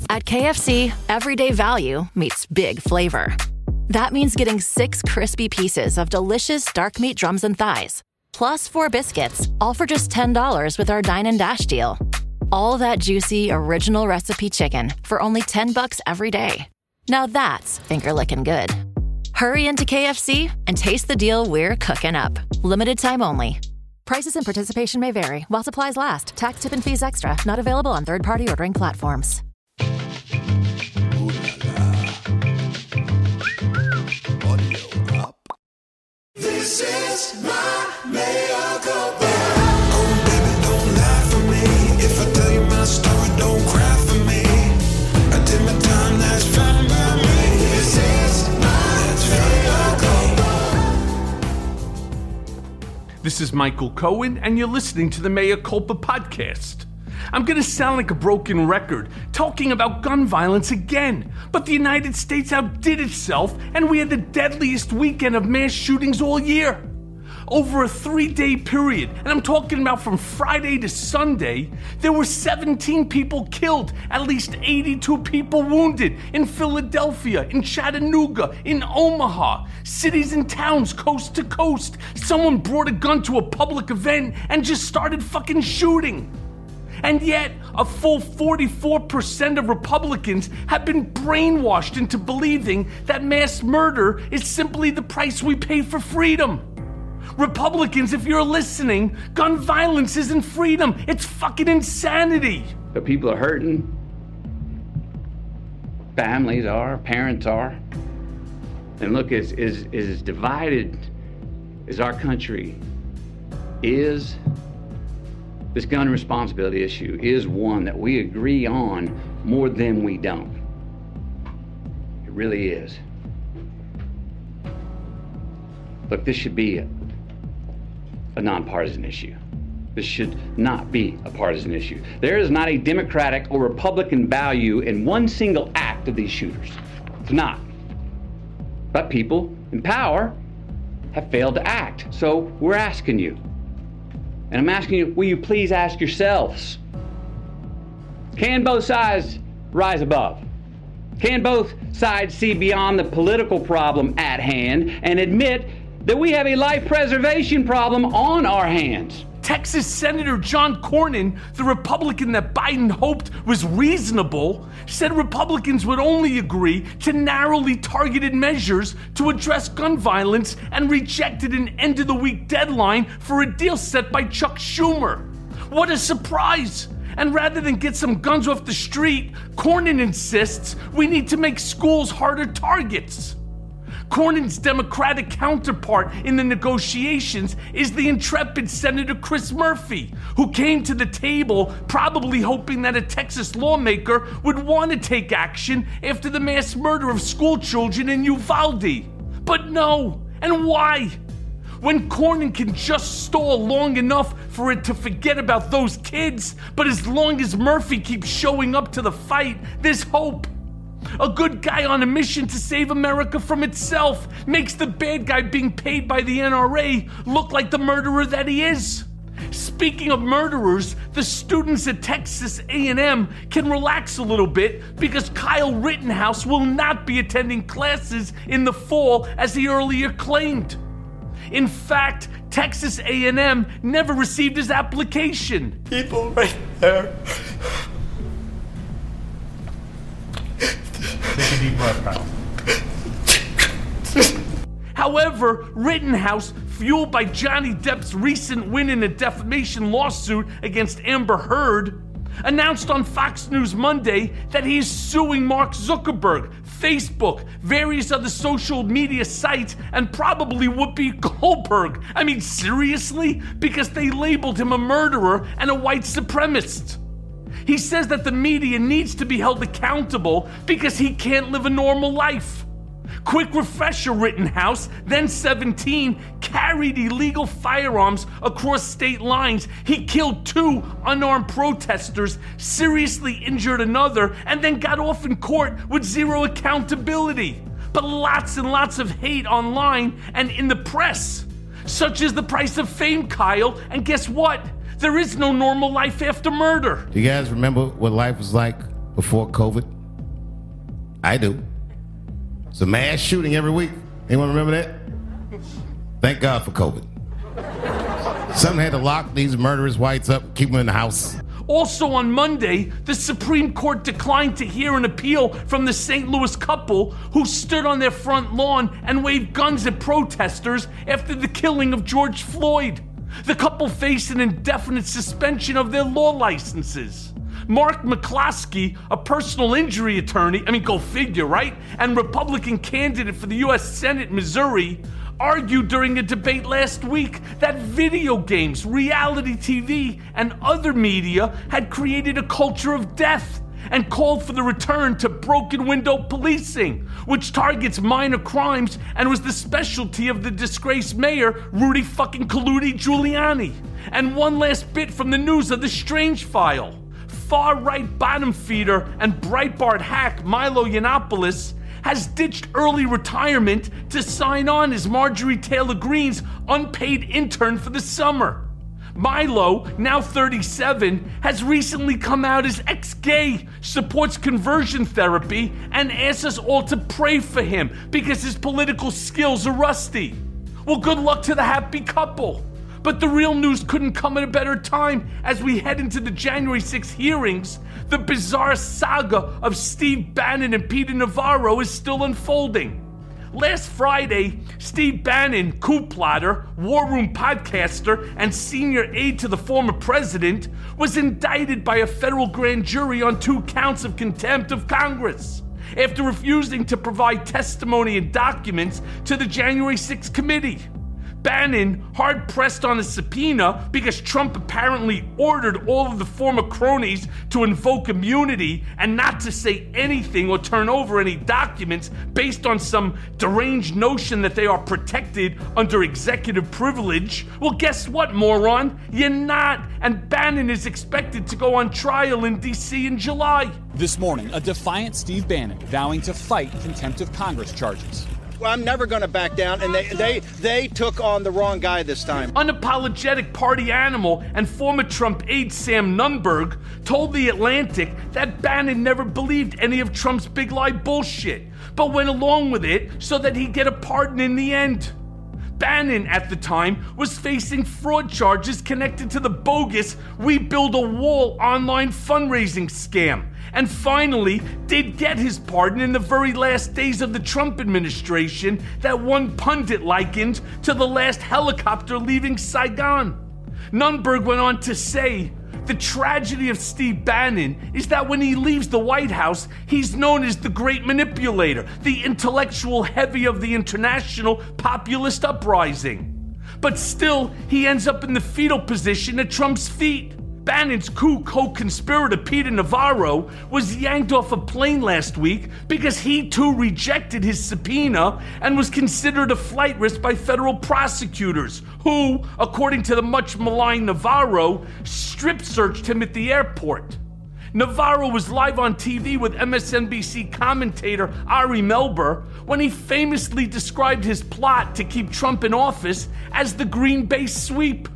At KFC, everyday value meets big flavor. That means getting 6 crispy pieces of delicious dark meat drums and thighs, plus 4 biscuits, all for just $10 with our Dine and Dash deal. All that juicy, original recipe chicken for only $10 every day. Now that's finger-licking good. Hurry into KFC and taste the deal we're cooking up. Limited time only. Prices and participation may vary while supplies last. Tax, tip, and fees extra. Not available on third-party ordering platforms. This is my mea culpa. Oh, baby, don't lie for me. If I tell you my story, don't cry for me. I did my time, that's fine by me. This is my mea culpa. This is Michael Cohen, and you're listening to the Mea Culpa podcast. I'm gonna sound like a broken record, talking about gun violence again, but the United States outdid itself, and we had the deadliest weekend of mass shootings all year. Over a 3-day period, and I'm talking about from Friday to Sunday, there were 17 people killed, at least 82 people wounded in Philadelphia, in Chattanooga, in Omaha, cities and towns coast to coast. Someone brought a gun to a public event and just started fucking shooting. And yet, a full 44% of Republicans have been brainwashed into believing that mass murder is simply the price we pay for freedom. Republicans, if you're listening, gun violence isn't freedom. It's fucking insanity. But people are hurting. Families are, parents are. And look, as divided as our country is, this gun responsibility issue is one that we agree on more than we don't. It really is. Look, this should be a nonpartisan issue. This should not be a partisan issue. There is not a Democratic or Republican value in one single act of these shooters. It's not. But people in power have failed to act. So we're asking you. And I'm asking you, will you please ask yourselves, can both sides rise above? Can both sides see beyond the political problem at hand and admit that we have a life preservation problem on our hands? Texas Senator John Cornyn, the Republican that Biden hoped was reasonable, said Republicans would only agree to narrowly targeted measures to address gun violence and rejected an end-of-the-week deadline for a deal set by Chuck Schumer. What a surprise! And rather than get some guns off the street, Cornyn insists we need to make schools harder targets. Cornyn's Democratic counterpart in the negotiations is the intrepid Senator Chris Murphy, who came to the table probably hoping that a Texas lawmaker would want to take action after the mass murder of school children in Uvalde. But no, and why? When Cornyn can just stall long enough for it to forget about those kids, but as long as Murphy keeps showing up to the fight, there's hope. A good guy on a mission to save America from itself makes the bad guy being paid by the NRA look like the murderer that he is. Speaking of murderers, the students at Texas A&M can relax a little bit because Kyle Rittenhouse will not be attending classes in the fall as he earlier claimed. In fact, Texas A&M never received his application. People right there. Take a deep breath, Kyle. However, Rittenhouse, fueled by Johnny Depp's recent win in a defamation lawsuit against Amber Heard, announced on Fox News Monday that he is suing Mark Zuckerberg, Facebook, various other social media sites, and probably Whoopi Goldberg. I mean, seriously? Because they labeled him a murderer and a white supremacist. He says that the media needs to be held accountable because he can't live a normal life. Quick refresher, Rittenhouse, then 17, carried illegal firearms across state lines. He killed 2 unarmed protesters, seriously injured another, and then got off in court with zero accountability. But lots and lots of hate online and in the press. Such is the price of fame, Kyle, and guess what? There is no normal life after murder. Do you guys remember what life was like before COVID? I do. It's a mass shooting every week. Anyone remember that? Thank God for COVID. Something had to lock these murderous whites up, keep them in the house. Also on Monday, the Supreme Court declined to hear an appeal from the St. Louis couple who stood on their front lawn and waved guns at protesters after the killing of George Floyd. The couple faced an indefinite suspension of their law licenses. Mark McCloskey, a personal injury attorney, go figure, right? And Republican candidate for the U.S. Senate, Missouri, argued during a debate last week that video games, reality TV, and other media had created a culture of death and called for the return to broken window policing, which targets minor crimes and was the specialty of the disgraced mayor, Rudy fucking Kaludi Giuliani. And one last bit from the news of the Strange File. Far-right bottom feeder and Breitbart hack Milo Yiannopoulos has ditched early retirement to sign on as Marjorie Taylor Greene's unpaid intern for the summer. Milo, now 37, has recently come out as ex-gay, supports conversion therapy, and asks us all to pray for him because his political skills are rusty. Well, good luck to the happy couple. But the real news couldn't come at a better time as we head into the January 6th hearings. The bizarre saga of Steve Bannon and Peter Navarro is still unfolding. Last Friday, Steve Bannon, coup plotter, war room podcaster, and senior aide to the former president, was indicted by a federal grand jury on 2 counts of contempt of Congress after refusing to provide testimony and documents to the January 6th committee. Bannon, hard-pressed on a subpoena because Trump apparently ordered all of the former cronies to invoke immunity and not to say anything or turn over any documents based on some deranged notion that they are protected under executive privilege. Well, guess what, moron? You're not. And Bannon is expected to go on trial in D.C. in July. This morning, a defiant Steve Bannon vowing to fight contempt of Congress charges. Well, I'm never going to back down, and they took on the wrong guy this time. Unapologetic party animal and former Trump aide Sam Nunberg told The Atlantic that Bannon never believed any of Trump's big lie bullshit, but went along with it so that he'd get a pardon in the end. Bannon, at the time, was facing fraud charges connected to the bogus We Build a Wall online fundraising scam, and finally did get his pardon in the very last days of the Trump administration that one pundit likened to the last helicopter leaving Saigon. Nunberg went on to say, the tragedy of Steve Bannon is that when he leaves the White House, he's known as the great manipulator, the intellectual heavy of the international populist uprising. But still, he ends up in the fetal position at Trump's feet. Bannon's coup co-conspirator Peter Navarro was yanked off a plane last week because he too rejected his subpoena and was considered a flight risk by federal prosecutors who, according to the much maligned Navarro, strip searched him at the airport. Navarro was live on TV with MSNBC commentator Ari Melber when he famously described his plot to keep Trump in office as the Green Bay sweep.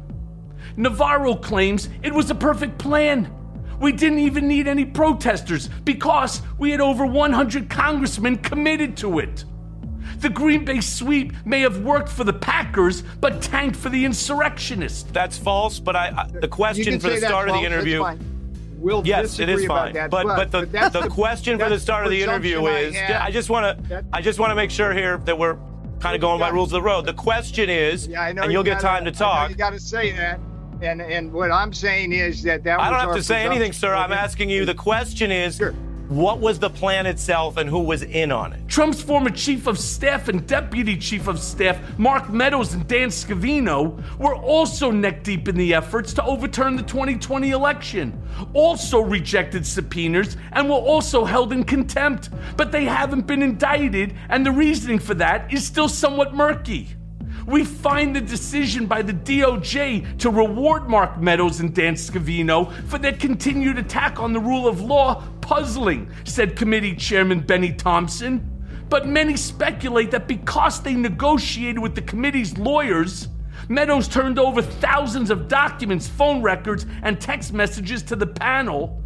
Navarro claims it was a perfect plan. We didn't even need any protesters because we had over 100 congressmen committed to it. The Green Bay sweep may have worked for the Packers, but tanked for the insurrectionists. That's false, but the question for the start of the interview... Yes, it is fine. But the question for the start of the interview is... I just want to make sure here that we're kind of going by rules of the road. The question is, and you'll get time to talk... You got to say that. And what I'm saying is that I don't have to say anything, sir. I'm asking you. The question is, sure. What was the plan itself and who was in on it? Trump's former chief of staff and deputy chief of staff, Mark Meadows and Dan Scavino, were also neck deep in the efforts to overturn the 2020 election, also rejected subpoenas, and were also held in contempt. But they haven't been indicted, and the reasoning for that is still somewhat murky. We find the decision by the DOJ to reward Mark Meadows and Dan Scavino for their continued attack on the rule of law puzzling, said committee chairman Benny Thompson. But many speculate that because they negotiated with the committee's lawyers, Meadows turned over thousands of documents, phone records, and text messages to the panel,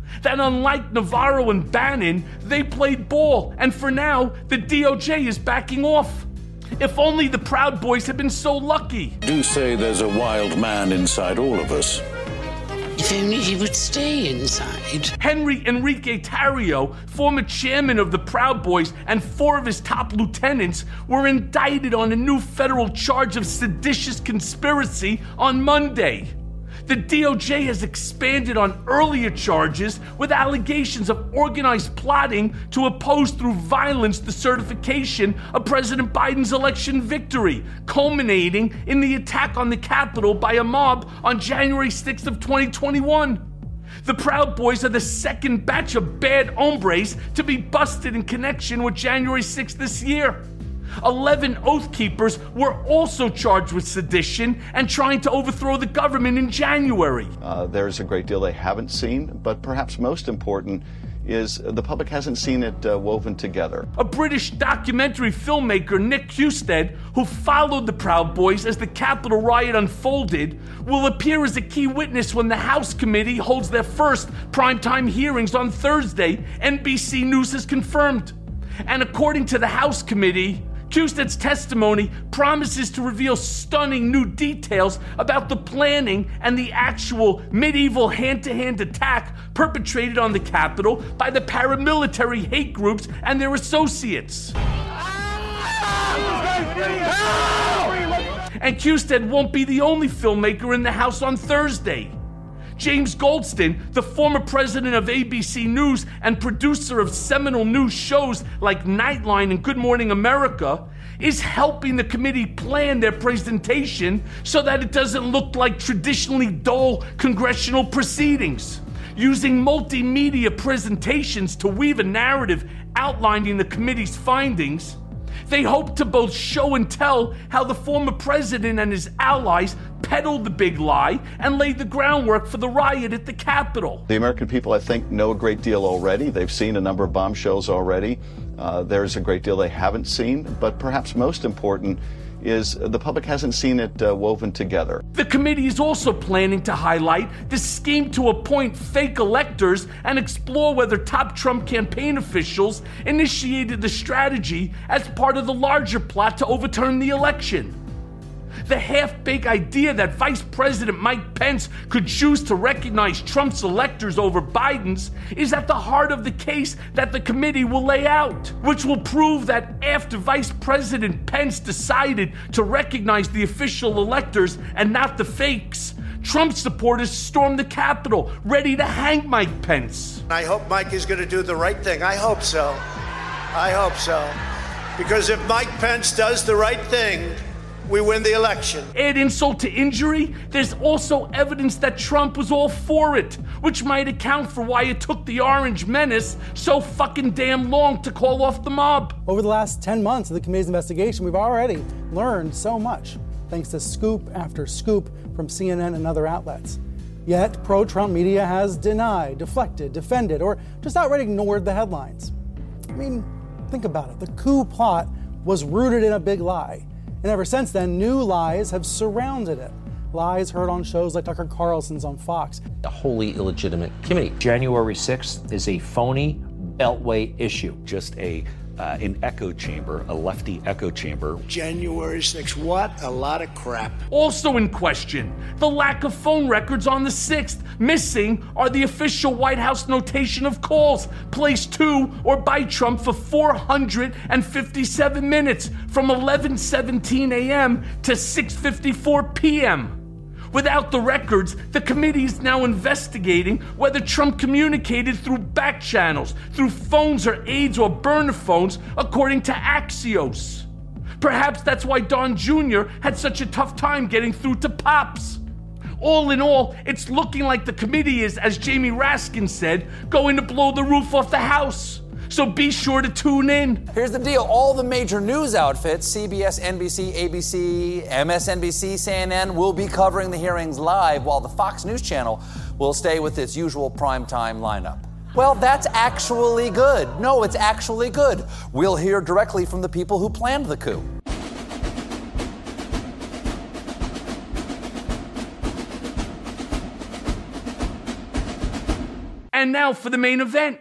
That unlike Navarro and Bannon, they played ball, and for now, the DOJ is backing off. If only the Proud Boys had been so lucky. Do say there's a wild man inside all of us. If only he would stay inside. Henry Enrique Tarrio, former chairman of the Proud Boys, and 4 of his top lieutenants were indicted on a new federal charge of seditious conspiracy on Monday. The DOJ has expanded on earlier charges with allegations of organized plotting to oppose through violence the certification of President Biden's election victory, culminating in the attack on the Capitol by a mob on January 6th of 2021. The Proud Boys are the second batch of bad hombres to be busted in connection with January 6th this year. 11 Oath Keepers were also charged with sedition and trying to overthrow the government in January. There's a great deal they haven't seen, but perhaps most important is the public hasn't seen it woven together. A British documentary filmmaker, Nick Husted, who followed the Proud Boys as the Capitol riot unfolded, will appear as a key witness when the House Committee holds their first primetime hearings on Thursday, NBC News has confirmed. And according to the House Committee, Husted's testimony promises to reveal stunning new details about the planning and the actual medieval hand-to-hand attack perpetrated on the Capitol by the paramilitary hate groups and their associates. And Husted won't be the only filmmaker in the House on Thursday. James Goldston, the former president of ABC News and producer of seminal news shows like Nightline and Good Morning America, is helping the committee plan their presentation so that it doesn't look like traditionally dull congressional proceedings. Using multimedia presentations to weave a narrative outlining the committee's findings, they hope to both show and tell how the former president and his allies peddled the big lie and laid the groundwork for the riot at the Capitol. The American people, I think, know a great deal already. They've seen a number of bombshells already. There's a great deal they haven't seen, but perhaps most important is the public hasn't seen it woven together. The committee is also planning to highlight the scheme to appoint fake electors and explore whether top Trump campaign officials initiated the strategy as part of the larger plot to overturn the election. The half-baked idea that Vice President Mike Pence could choose to recognize Trump's electors over Biden's is at the heart of the case that the committee will lay out, which will prove that after Vice President Pence decided to recognize the official electors and not the fakes, Trump supporters stormed the Capitol, ready to hang Mike Pence. I hope Mike is going to do the right thing. I hope so. I hope so. Because if Mike Pence does the right thing, we win the election. Add insult to injury, there's also evidence that Trump was all for it, which might account for why it took the Orange Menace so fucking damn long to call off the mob. Over the last 10 months of the committee's investigation, we've already learned so much, thanks to scoop after scoop from CNN and other outlets. Yet, pro-Trump media has denied, deflected, defended, or just outright ignored the headlines. I mean, think about it. The coup plot was rooted in a big lie. And ever since then, new lies have surrounded it. Lies heard on shows like Tucker Carlson's on Fox. A wholly illegitimate committee. January 6th is a phony Beltway issue. Just an echo chamber, a lefty echo chamber. January 6th, what a lot of crap. Also in question, the lack of phone records on the 6th. Missing are the official White House notation of calls placed to or by Trump for 457 minutes from 11:17 a.m. to 6:54 p.m. Without the records, the committee is now investigating whether Trump communicated through back channels, through phones or aides or burner phones, according to Axios. Perhaps that's why Don Jr. had such a tough time getting through to Pops. All in all, it's looking like the committee is, as Jamie Raskin said, going to blow the roof off the House. So be sure to tune in. Here's the deal. All the major news outfits, CBS, NBC, ABC, MSNBC, CNN, will be covering the hearings live, while the Fox News Channel will stay with its usual primetime lineup. Well, that's actually good. No, it's actually good. We'll hear directly from the people who planned the coup. And now for the main event.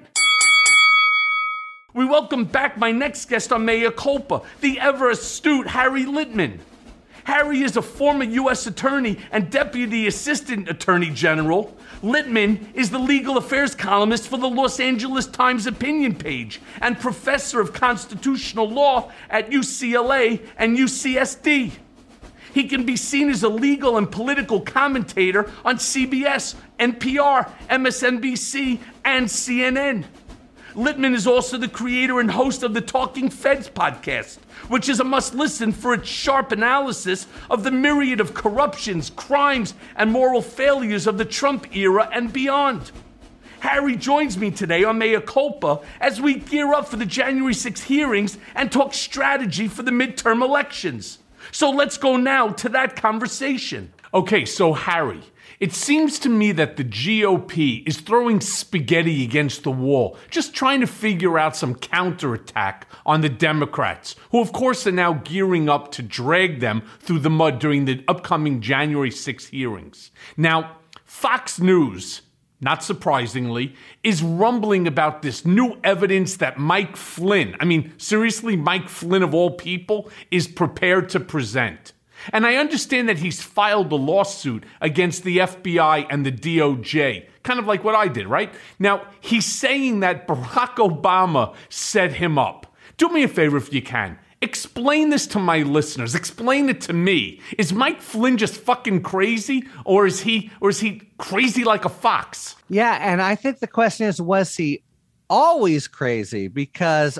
We welcome back my next guest on Mea Culpa, the ever astute Harry Litman. Harry is a former U.S. attorney and deputy assistant attorney general. Litman is the legal affairs columnist for the Los Angeles Times opinion page and professor of constitutional law at UCLA and UCSD. He can be seen as a legal and political commentator on CBS, NPR, MSNBC, and CNN. Litman is also the creator and host of the Talking Feds podcast, which is a must-listen for its sharp analysis of the myriad of corruptions, crimes, and moral failures of the Trump era and beyond. Harry joins me today on Mea Culpa as we gear up for the January 6th hearings and talk strategy for the midterm elections. So let's go now to that conversation. Okay, so Harry, it seems to me that the GOP is throwing spaghetti against the wall, just trying to figure out some counterattack on the Democrats, who of course are now gearing up to drag them through the mud during the upcoming January 6th hearings. Now, Fox News, not surprisingly, is rumbling about this new evidence that Mike Flynn, seriously, Mike Flynn of all people, is prepared to present. And I understand that he's filed a lawsuit against the FBI and the DOJ, kind of like what I did, right? Now, he's saying that Barack Obama set him up. Do me a favor if you can. Explain this to my listeners. Explain it to me. Is Mike Flynn just fucking crazy, or is he crazy like a fox? Yeah, and I think the question is, was he always crazy? Because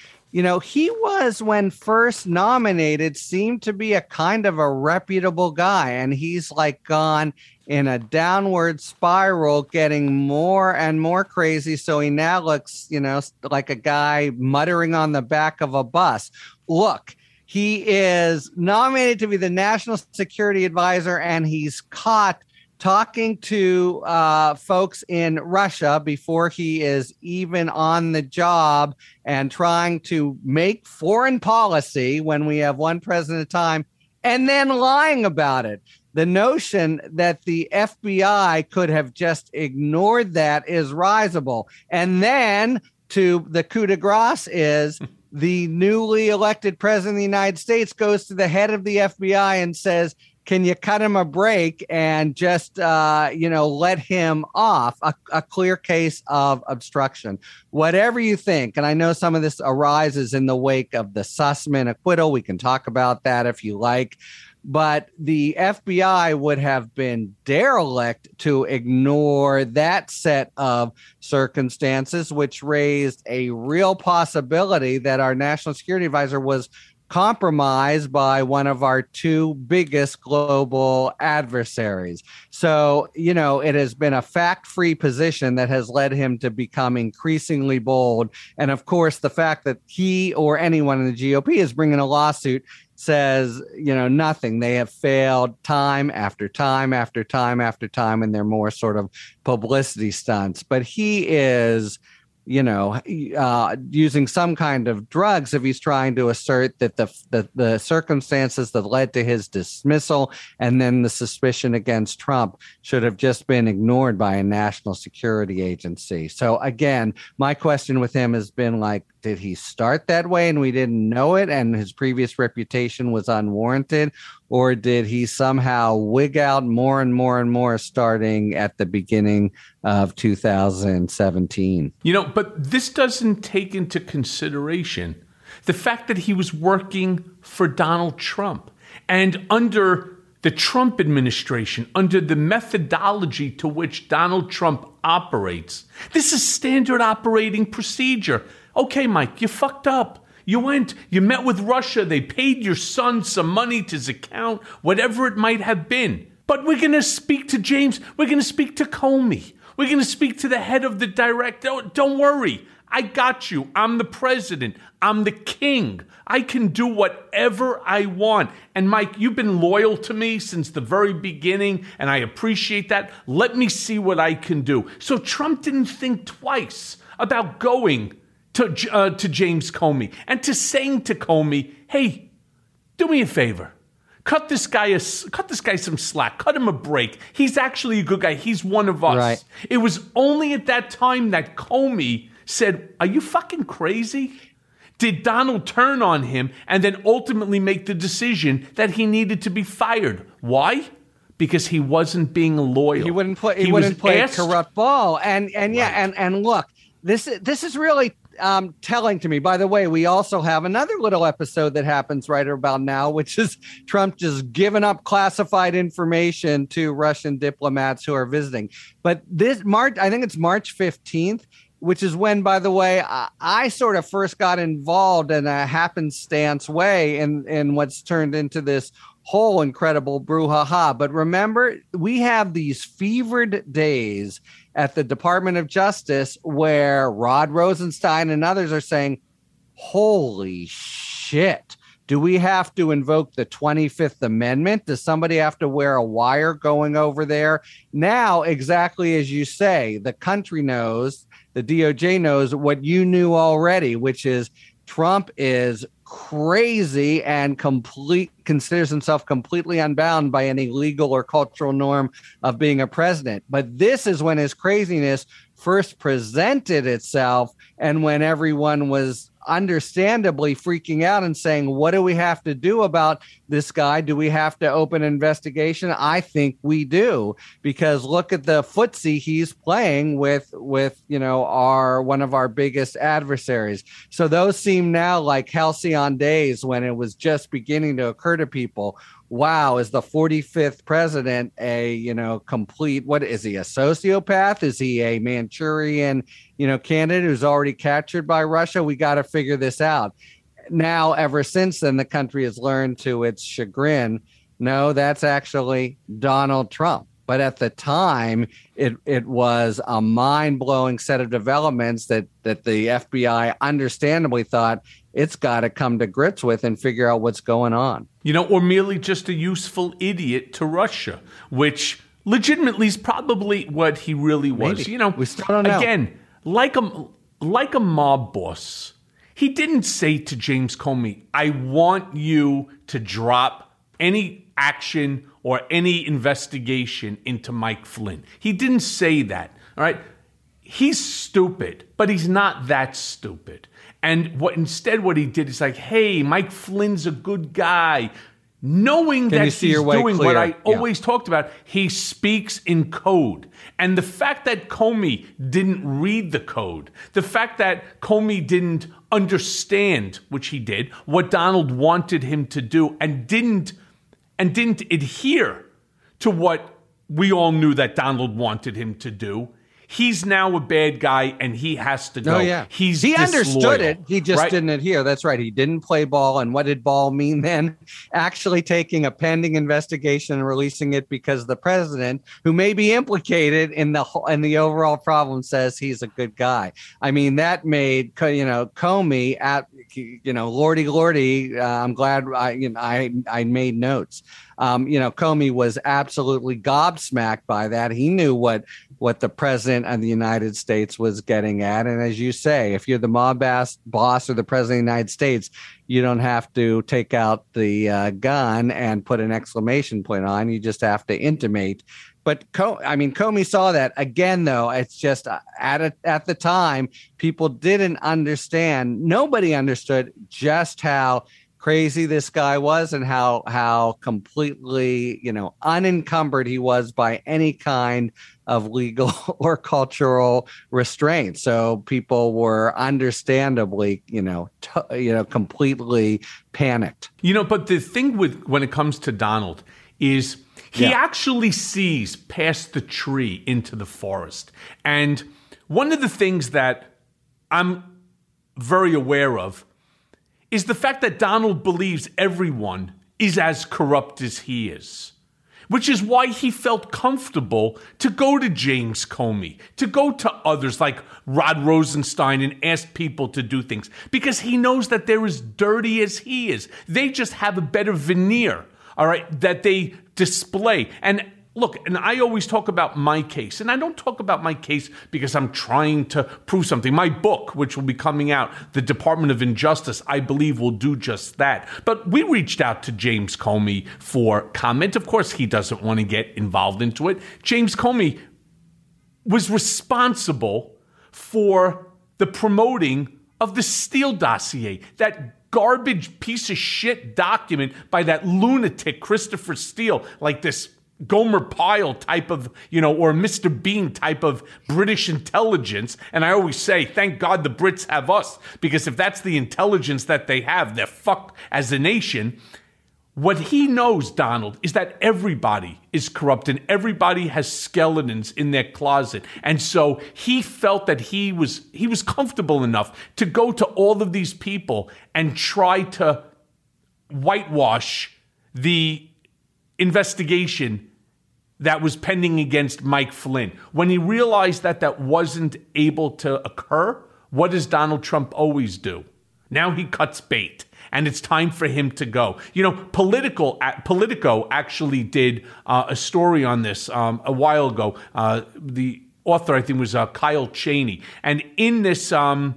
he was, when first nominated, seemed to be a kind of a reputable guy, and he's like gone in a downward spiral, getting more and more crazy. So he now looks, like a guy muttering on the back of a bus. Look, he is nominated to be the National Security Advisor, and he's caught talking to folks in Russia before he is even on the job and trying to make foreign policy when we have one president at a time, and then lying about it. The notion that the FBI could have just ignored that is risible. And then to the coup de grace is the newly elected president of the United States goes to the head of the FBI and says, can you cut him a break and just, let him off? A clear case of obstruction. Whatever you think, and I know some of this arises in the wake of the Sussman acquittal. We can talk about that if you like. But the FBI would have been derelict to ignore that set of circumstances, which raised a real possibility that our national security advisor was compromised by one of our two biggest global adversaries. So, it has been a fact-free position that has led him to become increasingly bold. And of course, the fact that he or anyone in the GOP is bringing a lawsuit says, nothing. They have failed time after time after time after time, and they're more sort of publicity stunts. But he is using some kind of drugs if he's trying to assert that the circumstances that led to his dismissal and then the suspicion against Trump should have just been ignored by a national security agency. So again, my question with him has been like, did he start that way and we didn't know it and his previous reputation was unwarranted? Or did he somehow wig out more and more and more starting at the beginning of 2017? But this doesn't take into consideration the fact that he was working for Donald Trump. And under the Trump administration, under the methodology to which Donald Trump operates, this is standard operating procedure. Okay, Mike, you fucked up. You met with Russia. They paid your son some money to his account, whatever it might have been. But we're going to speak to James. We're going to speak to Comey. We're going to speak to the head of the director. Don't worry. I got you. I'm the president. I'm the king. I can do whatever I want. And Mike, you've been loyal to me since the very beginning, and I appreciate that. Let me see what I can do. So Trump didn't think twice about going to James Comey and to saying to Comey, hey, do me a favor. cut this guy some slack. Cut him a break. He's actually a good guy. He's one of us. Right. It was only at that time that Comey said, are you fucking crazy? Did Donald turn on him and then ultimately make the decision that he needed to be fired? Why? Because he wasn't being loyal. He wouldn't play a corrupt ball. And look, this is really telling to me. By the way, we also have another little episode that happens right about now, which is Trump just giving up classified information to Russian diplomats who are visiting. But this March, I think it's March 15th, which is when, by the way, I sort of first got involved in a happenstance way in what's turned into this whole incredible brouhaha. But remember, we have these fevered days at the Department of Justice where Rod Rosenstein and others are saying, holy shit, do we have to invoke the 25th Amendment? Does somebody have to wear a wire going over there? Now, exactly as you say, the country knows, the DOJ knows what you knew already, which is Trump is crazy and considers himself completely unbound by any legal or cultural norm of being a president. But this is when his craziness first presented itself and when everyone was understandably freaking out and saying, what do we have to do about this guy? Do we have to open an investigation? I think we do, because look at the footsie he's playing with one of our biggest adversaries. So those seem now like halcyon days when it was just beginning to occur to people. Wow, is the 45th president complete, what is he, a sociopath? Is he a Manchurian, candidate who's already captured by Russia? We got to figure this out. Now, ever since then, the country has learned to its chagrin, no, that's actually Donald Trump. But at the time, it was a mind-blowing set of developments that the FBI understandably thought it's got to come to grips with and figure out what's going on. Or merely just a useful idiot to Russia, which legitimately is probably what he really was. Maybe. We still don't know. Again, like a mob boss, he didn't say to James Comey, I want you to drop any action or any investigation into Mike Flynn. He didn't say that, all right? He's stupid, but he's not that stupid. And what he did is like, hey, Mike Flynn's a good guy. Knowing that he's doing what I always talked about, he speaks in code. And the fact that Comey didn't read the code, the fact that Comey didn't understand, which he did, what Donald wanted him to do and didn't adhere to what we all knew that Donald wanted him to do, he's now a bad guy and he has to go. Oh, yeah. He understood it. He just didn't adhere. That's right. He didn't play ball. And what did ball mean then? Actually taking a pending investigation and releasing it because the president, who may be implicated in the overall problem, says he's a good guy. I mean, that made, Comey lordy, I'm glad I made notes. Comey was absolutely gobsmacked by that. He knew what the president of the United States was getting at. And as you say, if you're the mob boss or the president of the United States, you don't have to take out the gun and put an exclamation point on. You just have to intimate. But Comey saw that. Again, though, it's just at the time, people didn't understand. Nobody understood just how crazy this guy was and how completely, unencumbered he was by any kind of legal or cultural restraint. So people were understandably, completely panicked. But the thing when it comes to Donald is he actually sees past the tree into the forest. And one of the things that I'm very aware of is the fact that Donald believes everyone is as corrupt as he is, which is why he felt comfortable to go to James Comey, to go to others like Rod Rosenstein and ask people to do things, because he knows that they're as dirty as he is. They just have a better veneer, all right, that they display. And look, and I always talk about my case, and I don't talk about my case because I'm trying to prove something. My book, which will be coming out, The Department of Injustice, I believe will do just that. But we reached out to James Comey for comment. Of course, he doesn't want to get involved into it. James Comey was responsible for the promoting of the Steele dossier, that garbage piece of shit document by that lunatic Christopher Steele, like this Gomer Pyle type of, or Mr. Bean type of British intelligence. And I always say, thank God the Brits have us, because if that's the intelligence that they have, they're fucked as a nation. What he knows, Donald, is that everybody is corrupt and everybody has skeletons in their closet. And so he felt that he was comfortable enough to go to all of these people and try to whitewash the investigation that was pending against Mike Flynn. When he realized that that wasn't able to occur, what does Donald Trump always do? Now he cuts bait. And it's time for him to go. Politico actually did a story on this a while ago. The author, I think, was Kyle Cheney. And in this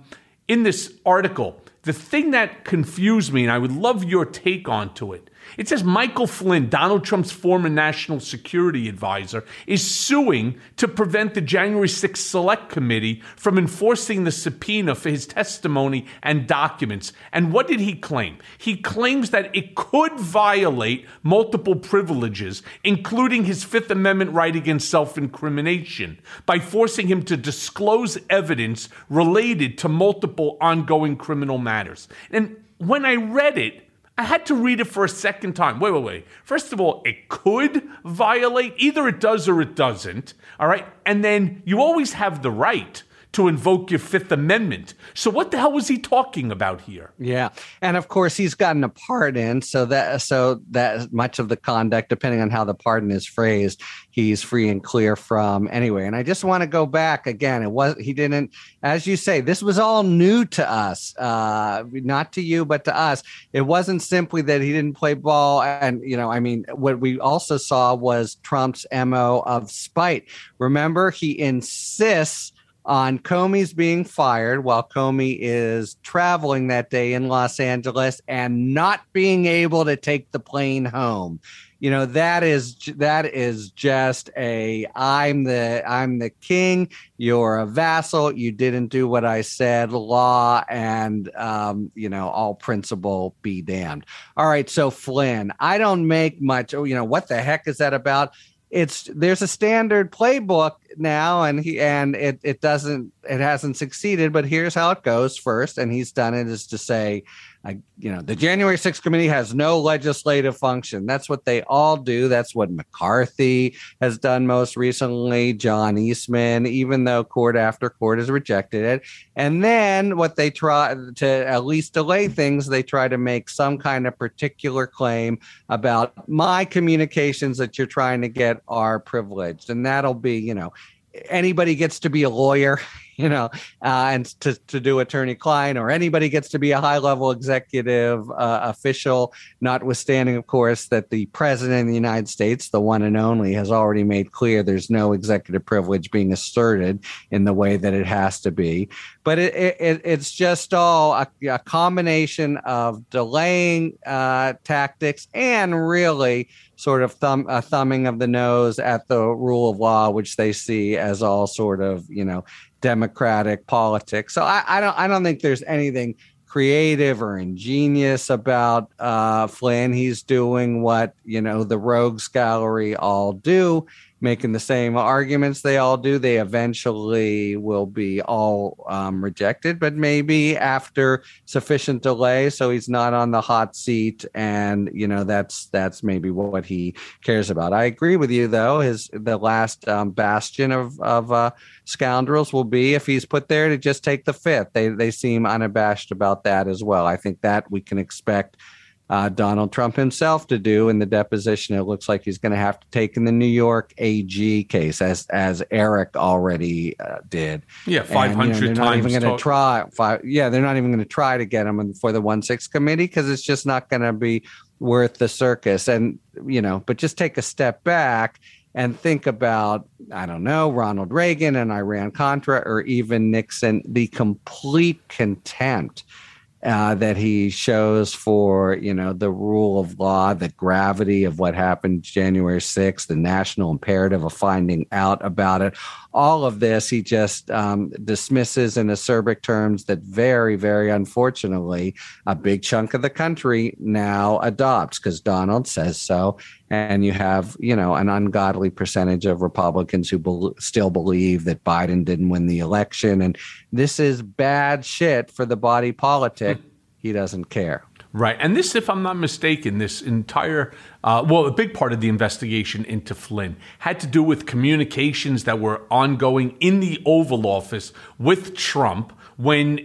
article, the thing that confused me, and I would love your take onto it, it says Michael Flynn, Donald Trump's former national security advisor, is suing to prevent the January 6th Select Committee from enforcing the subpoena for his testimony and documents. And what did he claim? He claims that it could violate multiple privileges, including his Fifth Amendment right against self-incrimination, by forcing him to disclose evidence related to multiple ongoing criminal matters. And when I read it, I had to read it for a second time. Wait. First of all, it could violate. Either it does or it doesn't. All right. And then you always have the right to invoke your Fifth Amendment. So what the hell was he talking about here? Yeah. And of course, he's gotten a pardon. So that much of the conduct, depending on how the pardon is phrased, he's free and clear from anyway. And I just want to go back again. He didn't, as you say, this was all new to us, not to you, but to us. It wasn't simply that he didn't play ball. And, what we also saw was Trump's MO of spite. Remember, he insists on Comey's being fired while Comey is traveling that day in Los Angeles and not being able to take the plane home. That is just I'm the king, you're a vassal, you didn't do what I said, law, and all principle be damned. All right, so Flynn, I don't make much. What the heck is that about? There's a standard playbook now, and it hasn't succeeded, but here's how it goes first. And he's done it is to say, the January 6th committee has no legislative function. That's what they all do. That's what McCarthy has done most recently, John Eastman, even though court after court has rejected it. And then what they try to at least delay things, they try to make some kind of particular claim about my communications that you're trying to get are privileged. And that'll be, anybody gets to be a lawyer, and to do attorney-client, or anybody gets to be a high-level executive official, notwithstanding, of course, that the president of the United States, the one and only, has already made clear there's no executive privilege being asserted in the way that it has to be. But it's just all a combination of delaying tactics and really sort of thumbing of the nose at the rule of law, which they see as all sort of, democratic politics. So I don't think there's anything creative or ingenious about Flynn. He's doing what, the rogues gallery all do, making the same arguments they all do. They eventually will be all rejected, but maybe after sufficient delay, so he's not on the hot seat. And that's maybe what he cares about. I agree with you, though. The last bastion of scoundrels will be, if he's put there, to just take the fifth. They seem unabashed about that as well. I think that we can expect Donald Trump himself to do in the deposition. It looks like he's going to have to take in the New York AG case, as Eric already did. Yeah, 500 they're times. Not even going to try. They're not even going to try to get him for the 1-6 committee, because it's just not going to be worth the circus. And but just take a step back. and think about, I don't know, Ronald Reagan and Iran-Contra, or even Nixon, the complete contempt that he shows for, the rule of law, the gravity of what happened January 6th, the national imperative of finding out about it. All of this, he just dismisses in acerbic terms that very, very unfortunately, a big chunk of the country now adopts because Donald says so. And you have, an ungodly percentage of Republicans who still believe that Biden didn't win the election. And this is bad shit for the body politic. He doesn't care. Right. And this, if I'm not mistaken, this entire, a big part of the investigation into Flynn had to do with communications that were ongoing in the Oval Office with Trump when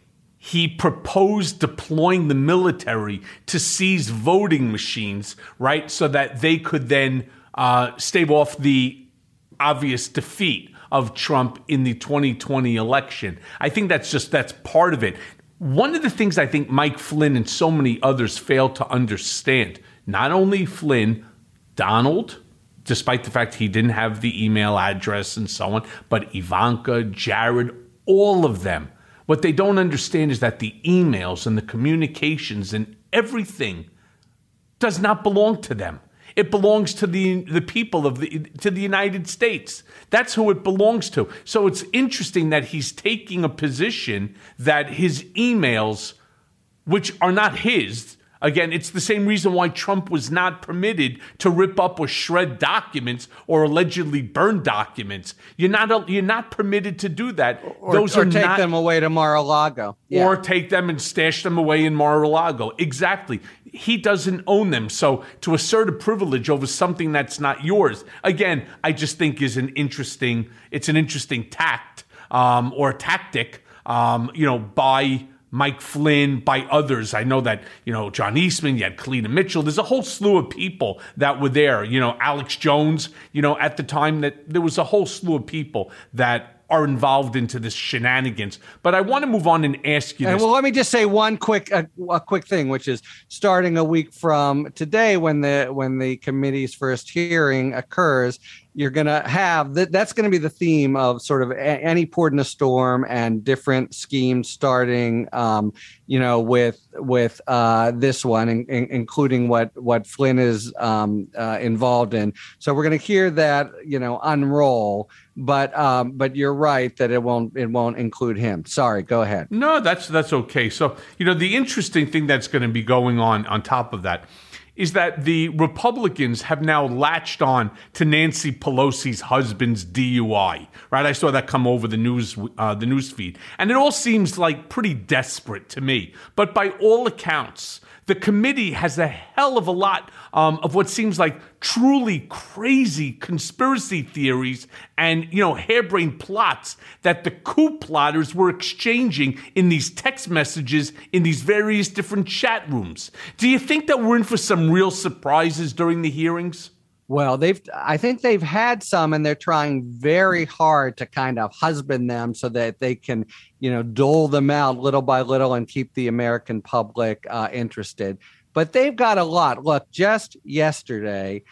he proposed deploying the military to seize voting machines, right, so that they could then stave off the obvious defeat of Trump in the 2020 election. I think that's part of it. One of the things I think Mike Flynn and so many others fail to understand, not only Flynn, Donald, despite the fact he didn't have the email address and so on, but Ivanka, Jared, all of them. What they don't understand is that the emails and the communications and everything does not belong to them. It belongs to the people to the United States. That's who it belongs to. So it's interesting that he's taking a position that his emails, which are not his, again, it's the same reason why Trump was not permitted to rip up or shred documents or allegedly burn documents. You're not permitted to do that. Or take them away to Mar-a-Lago. Yeah. Or take them and stash them away in Mar-a-Lago. Exactly. He doesn't own them. So to assert a privilege over something that's not yours, again, I just think is an interesting tact or tactic, by Mike Flynn, by others. I know that, John Eastman, you had Kalina Mitchell. There's a whole slew of people that were there. Alex Jones, at the time, that there was a whole slew of people that are involved into this shenanigans. But I want to move on and ask you this. Well, let me just say one quick thing, which is starting a week from today when the committee's first hearing occurs, you're going to have that's going to be the theme of sort of any port in a storm and different schemes starting, with this one, including what Flynn is involved in. So we're going to hear that, unroll. But you're right that it won't include him. Sorry, go ahead. No, that's okay. So, the interesting thing that's going to be going on top of that is that the Republicans have now latched on to Nancy Pelosi's husband's DUI, right? I saw that come over the news feed. And it all seems like pretty desperate to me. But by all accounts, the committee has a hell of a lot of what seems like truly crazy conspiracy theories and, harebrained plots that the coup plotters were exchanging in these text messages in these various different chat rooms. Do you think that we're in for some real surprises during the hearings? Well, I think they've had some, and they're trying very hard to kind of husband them so that they can, dole them out little by little and keep the American public interested. But they've got a lot. Look, just yesterday,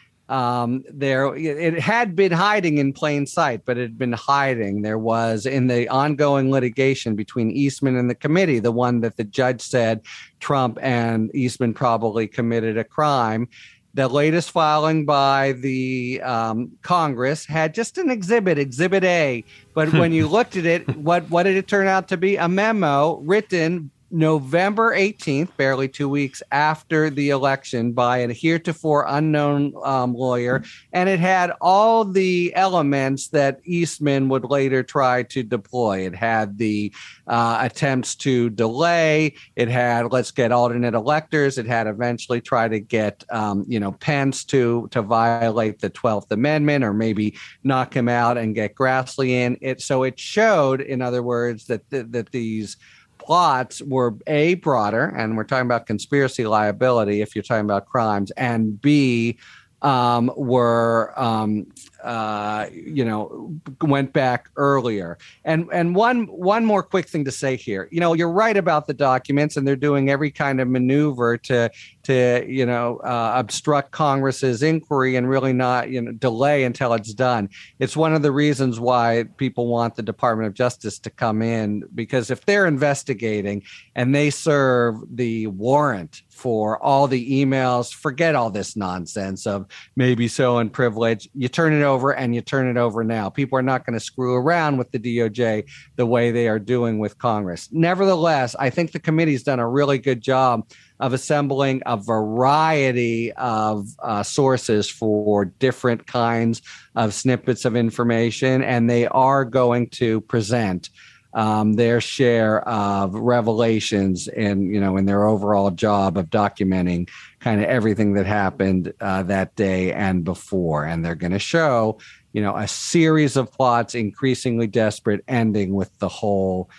it had been hiding in plain sight, but it had been hiding. There was, in the ongoing litigation between Eastman and the committee, the one that the judge said Trump and Eastman probably committed a crime. The latest filing by the Congress had just an Exhibit A. But when you looked at it, what did it turn out to be? A memo written November 18th, barely 2 weeks after the election, by a heretofore unknown lawyer. And it had all the elements that Eastman would later try to deploy. It had the attempts to delay. It had, let's get alternate electors. It had eventually try to get, Pence to violate the 12th Amendment, or maybe knock him out and get Grassley in. So it showed, in other words, that these plots were A, broader, and we're talking about conspiracy liability if you're talking about crimes, and B, were went back earlier. And one more quick thing to say here. You're right about the documents, and they're doing every kind of maneuver to obstruct Congress's inquiry and really not delay until it's done. It's one of the reasons why people want the Department of Justice to come in, because if they're investigating and they serve the warrant for all the emails, forget all this nonsense of maybe so and privilege. You turn it over, and you turn it over now. People are not going to screw around with the DOJ the way they are doing with Congress. Nevertheless, I think the committee's done a really good job of assembling a variety of sources for different kinds of snippets of information, and they are going to present their share of revelations in their overall job of documenting kind of everything that happened that day and before. And they're going to show, a series of plots, increasingly desperate, ending with the whole,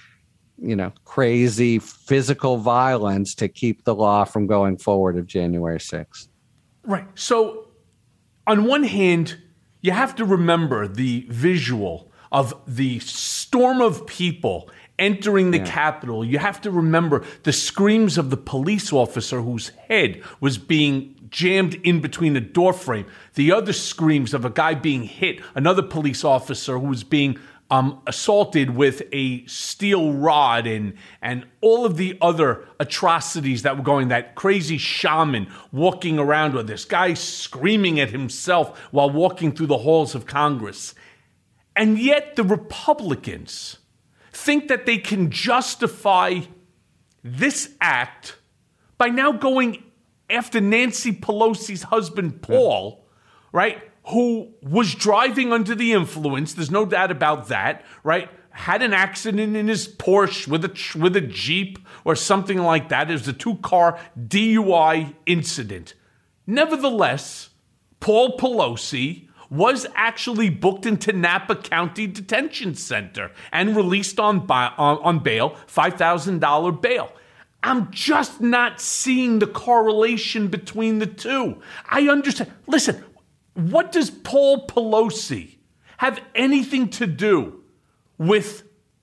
crazy physical violence to keep the law from going forward of January 6th. Right. So on one hand, you have to remember the visual of the storm of people entering the Capitol. You have to remember the screams of the police officer whose head was being jammed in between a door frame. The other screams of a guy being hit, another police officer who was being assaulted with a steel rod, and all of the other atrocities that were going, that crazy shaman walking around with this guy screaming at himself while walking through the halls of Congress. And yet the Republicans think that they can justify this act by now going after Nancy Pelosi's husband, Paul, right? Who was driving under the influence. There's no doubt about that, right? Had an accident in his Porsche with a Jeep or something like that. It was a 2-car DUI incident. Nevertheless, Paul Pelosi was actually booked into Napa County Detention Center and released on bail, $5,000 bail. I'm just not seeing the correlation between the two. I understand. Listen, what does Paul Pelosi have anything to do with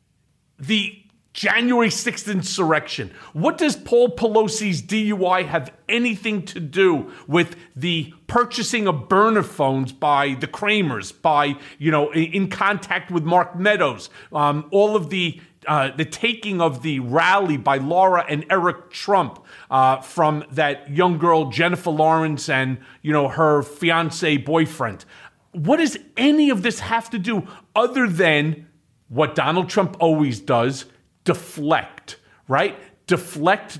the January 6th insurrection? What does Paul Pelosi's DUI have anything to do with the purchasing of burner phones by the Kramers, by, in contact with Mark Meadows, all of the taking of the rally by Laura and Eric Trump from that young girl, Jennifer Lawrence, and, her fiancé boyfriend? What does any of this have to do other than what Donald Trump always does? Deflect, right? Deflect.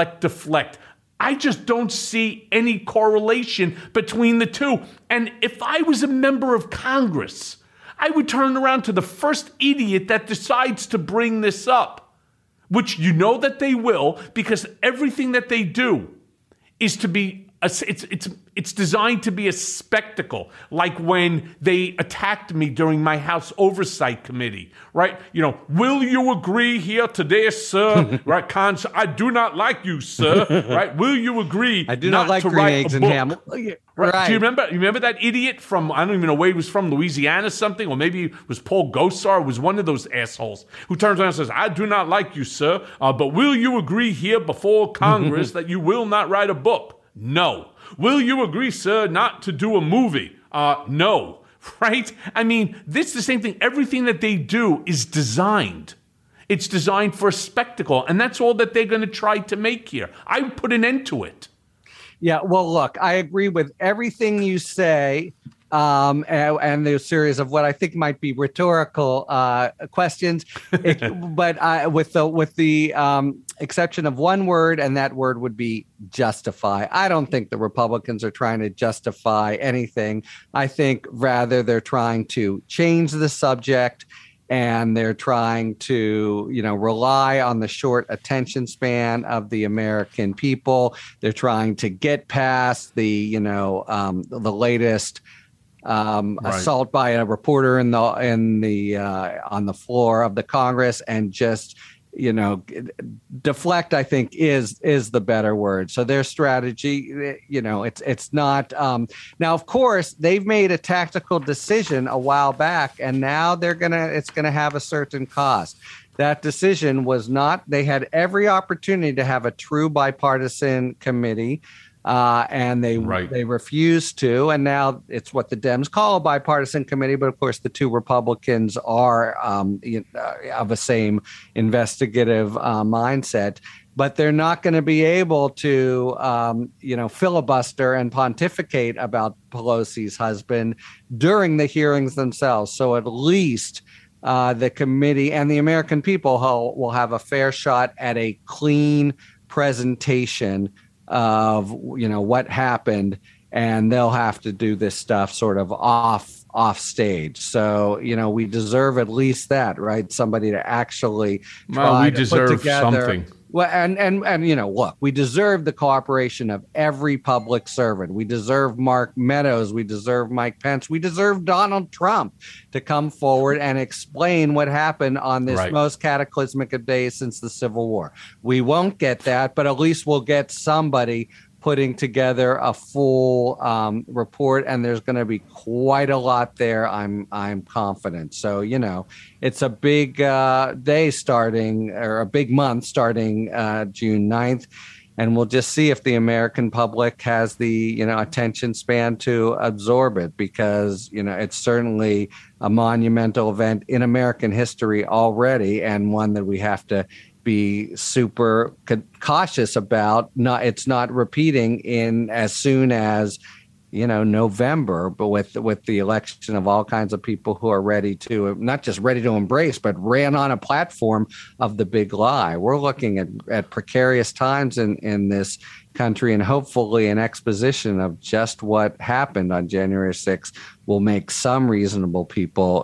I just don't see any correlation between the two. And if I was a member of Congress, I would turn around to the first idiot that decides to bring this up, which that they will, because everything that they do is to be it's designed to be a spectacle, like when they attacked me during my House Oversight Committee, right? Will you agree here today, sir? Right, Cons, I do not like you, sir. Right? Will you agree? I do not like green eggs and ham. Right. Do you remember that idiot from, I don't even know where he was from, Louisiana something, or maybe it was Paul Gosar, was one of those assholes who turns around and says, I do not like you, sir, but will you agree here before Congress that you will not write a book? No. Will you agree, sir, not to do a movie? No. Right? I mean, this is the same thing. Everything that they do is designed. It's designed for a spectacle, and that's all that they're going to try to make here. I would put an end to it. Yeah, well, look, I agree with everything you say, and the series of what I think might be rhetorical questions, but with the exception of one word, and that word would be justify. I don't think the Republicans are trying to justify anything. I think rather they're trying to change the subject, and they're trying to, rely on the short attention span of the American people. They're trying to get past the latest assault by a reporter on the floor of the Congress, and just deflect, I think, is the better word. So their strategy, it's not. Now, of course, they've made a tactical decision a while back, and now it's gonna have a certain cost. That decision was not. They had every opportunity to have a true bipartisan committee. And they refused to, and now it's what the Dems call a bipartisan committee. But of course, the two Republicans are of the same investigative mindset. But they're not going to be able to, filibuster and pontificate about Pelosi's husband during the hearings themselves. So at least the committee and the American people will have a fair shot at a clean presentation of what happened, and they'll have to do this stuff sort of off stage. So we deserve at least that, right? Somebody to actually try to put together something. Well, and look, we deserve the cooperation of every public servant. We deserve Mark Meadows. We deserve Mike Pence. We deserve Donald Trump to come forward and explain what happened on this most cataclysmic of days since the Civil War. We won't get that, but at least we'll get somebody putting together a full report, and there's going to be quite a lot there. I'm confident. So it's a big day starting, or a big month starting June 9th, and we'll just see if the American public has the attention span to absorb it, because it's certainly a monumental event in American history already, and one that we have to be super cautious about. It's not repeating in as soon as November, but with the election of all kinds of people who are ready to, not just ready to embrace, but ran on a platform of the big lie. We're looking at precarious times in this country, and hopefully an exposition of just what happened on January 6th will make some reasonable people,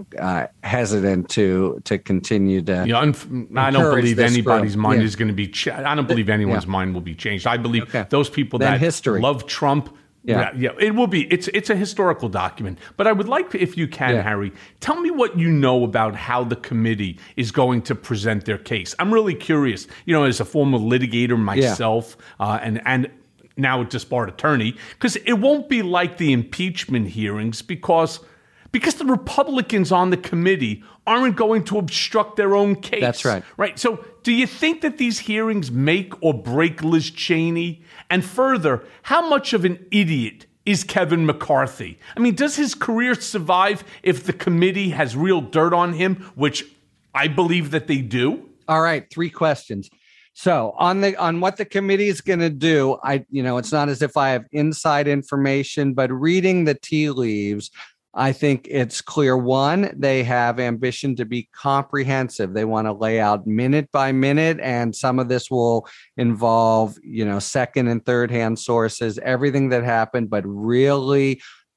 hesitant to continue to. I don't believe anybody's mind is going to be. I don't believe anyone's mind will be changed. I believe those people that love Trump. Yeah, it will be. It's a historical document. But I would like, if you can, Harry, tell me what you know about how the committee is going to present their case. I'm really curious, as a former litigator myself, and now a disbarred attorney, because it won't be like the impeachment hearings because the Republicans on the committee aren't going to obstruct their own case. That's right. Right. So do you think that these hearings make or break Liz Cheney? And further, how much of an idiot is Kevin McCarthy? I mean, does his career survive if the committee has real dirt on him, which I believe that they do? All right. 3 questions. So on what the committee is going to do, it's not as if I have inside information, but reading the tea leaves, I think it's clear. One, they have ambition to be comprehensive. They want to lay out minute by minute, and some of this will involve, second and third hand sources, everything that happened, but really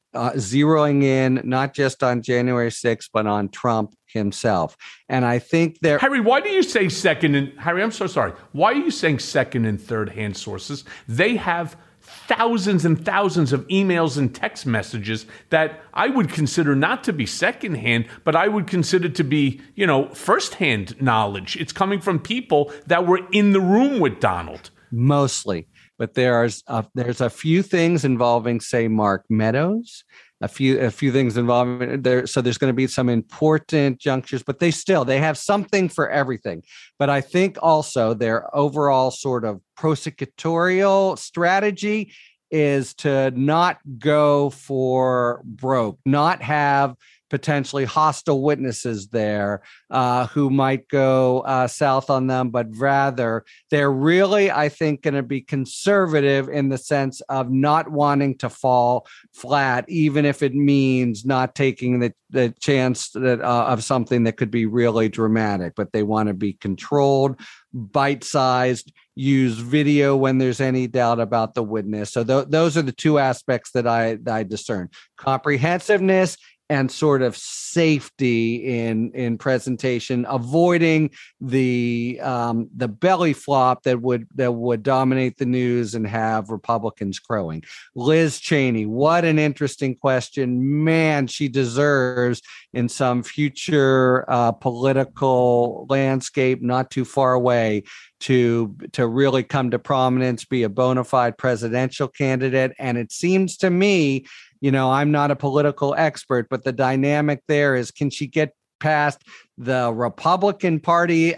zeroing in not just on January 6th, but on Trump himself. And I think Harry, why do you say Harry, I'm so sorry. Why are you saying second and third hand sources? They have thousands and thousands of emails and text messages that I would consider not to be secondhand, but I would consider to be, firsthand knowledge. It's coming from people that were in the room with Donald. Mostly. But there's a few things involving, say, Mark Meadows, a few things involving there. So there's going to be some important junctures, but they have something for everything. But I think also their overall sort of prosecutorial strategy is to not go for broke, not have potentially hostile witnesses there who might go south on them, but rather they're really, I think, going to be conservative in the sense of not wanting to fall flat, even if it means not taking the chance that, of something that could be really dramatic. But they want to be controlled, bite-sized, use video when there's any doubt about the witness. So those are the 2 aspects that I discern: comprehensiveness and sort of safety in presentation, avoiding the belly flop that would dominate the news and have Republicans crowing. Liz Cheney, what an interesting question. Man, she deserves in some future political landscape not too far away to really come to prominence, be a bona fide presidential candidate. And it seems to me, I'm not a political expert, but the dynamic there is, can she get past the Republican Party,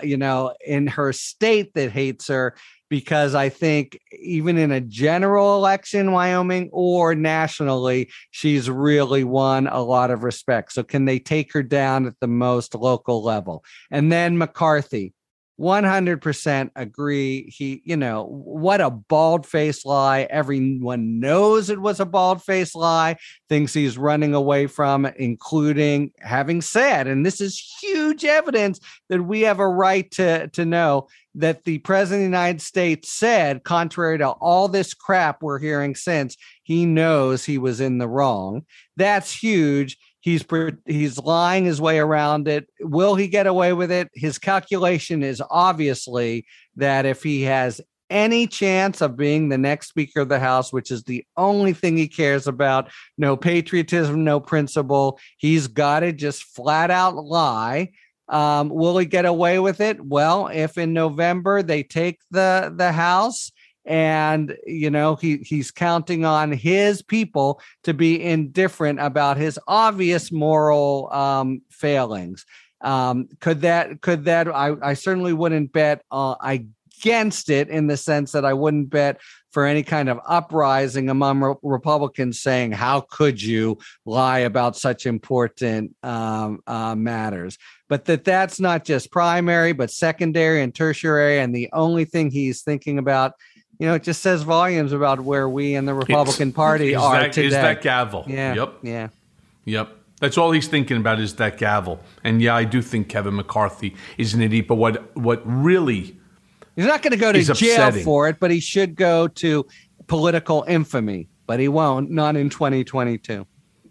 in her state that hates her? Because I think even in a general election, Wyoming, or nationally, she's really won a lot of respect. So can they take her down at the most local level? And then McCarthy. 100% agree. What a bald-faced lie. Everyone knows it was a bald-faced lie, thinks he's running away from it, including having said, and this is huge evidence that we have a right to know, that the president of the United States said, contrary to all this crap we're hearing since, he knows he was in the wrong. That's huge. He's lying his way around it. Will he get away with it? His calculation is obviously that if he has any chance of being the next Speaker of the House, which is the only thing he cares about, no patriotism, no principle, he's got to just flat out lie. Will he get away with it? Well, if in November they take the House, and he's counting on his people to be indifferent about his obvious moral failings. Could that I certainly wouldn't bet against it, in the sense that I wouldn't bet for any kind of uprising among Republicans saying, how could you lie about such important matters? But that's not just primary, but secondary and tertiary. And the only thing he's thinking about, it just says volumes about where we in the Republican Party are today. Is that gavel. Yeah. Yep. Yeah. Yep. That's all he's thinking about, is that gavel. And yeah, I do think Kevin McCarthy is an idiot. But what really, he's not going to go to jail for it, but he should go to political infamy. But he won't, not in 2022.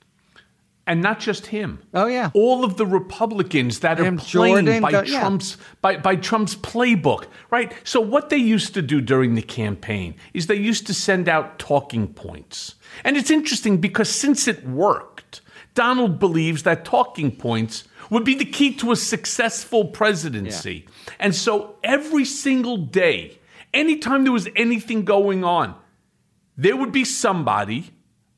And not just him. Oh, yeah. All of the Republicans that are playing by Trump's playbook, right? So what they used to do during the campaign is they used to send out talking points. And it's interesting because since it worked, Donald believes that talking points would be the key to a successful presidency. Yeah. And so every single day, anytime there was anything going on, there would be somebody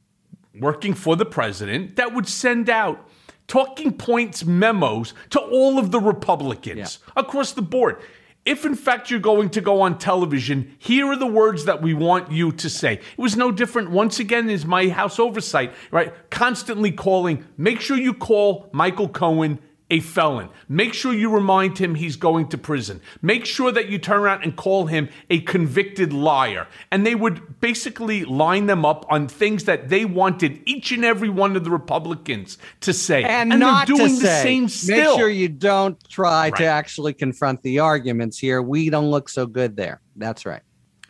working for the president that would send out talking points memos to all of the Republicans across the board. If, in fact, you're going to go on television, here are the words that we want you to say. It was no different, once again, is my House oversight, right? Constantly calling, make sure you call Michael Cohen a felon. Make sure you remind him he's going to prison. Make sure that you turn around and call him a convicted liar. And they would basically line them up on things that they wanted each and every one of the Republicans to say. And not they're doing the same still. Make sure you don't try to actually confront the arguments here. We don't look so good there. That's right.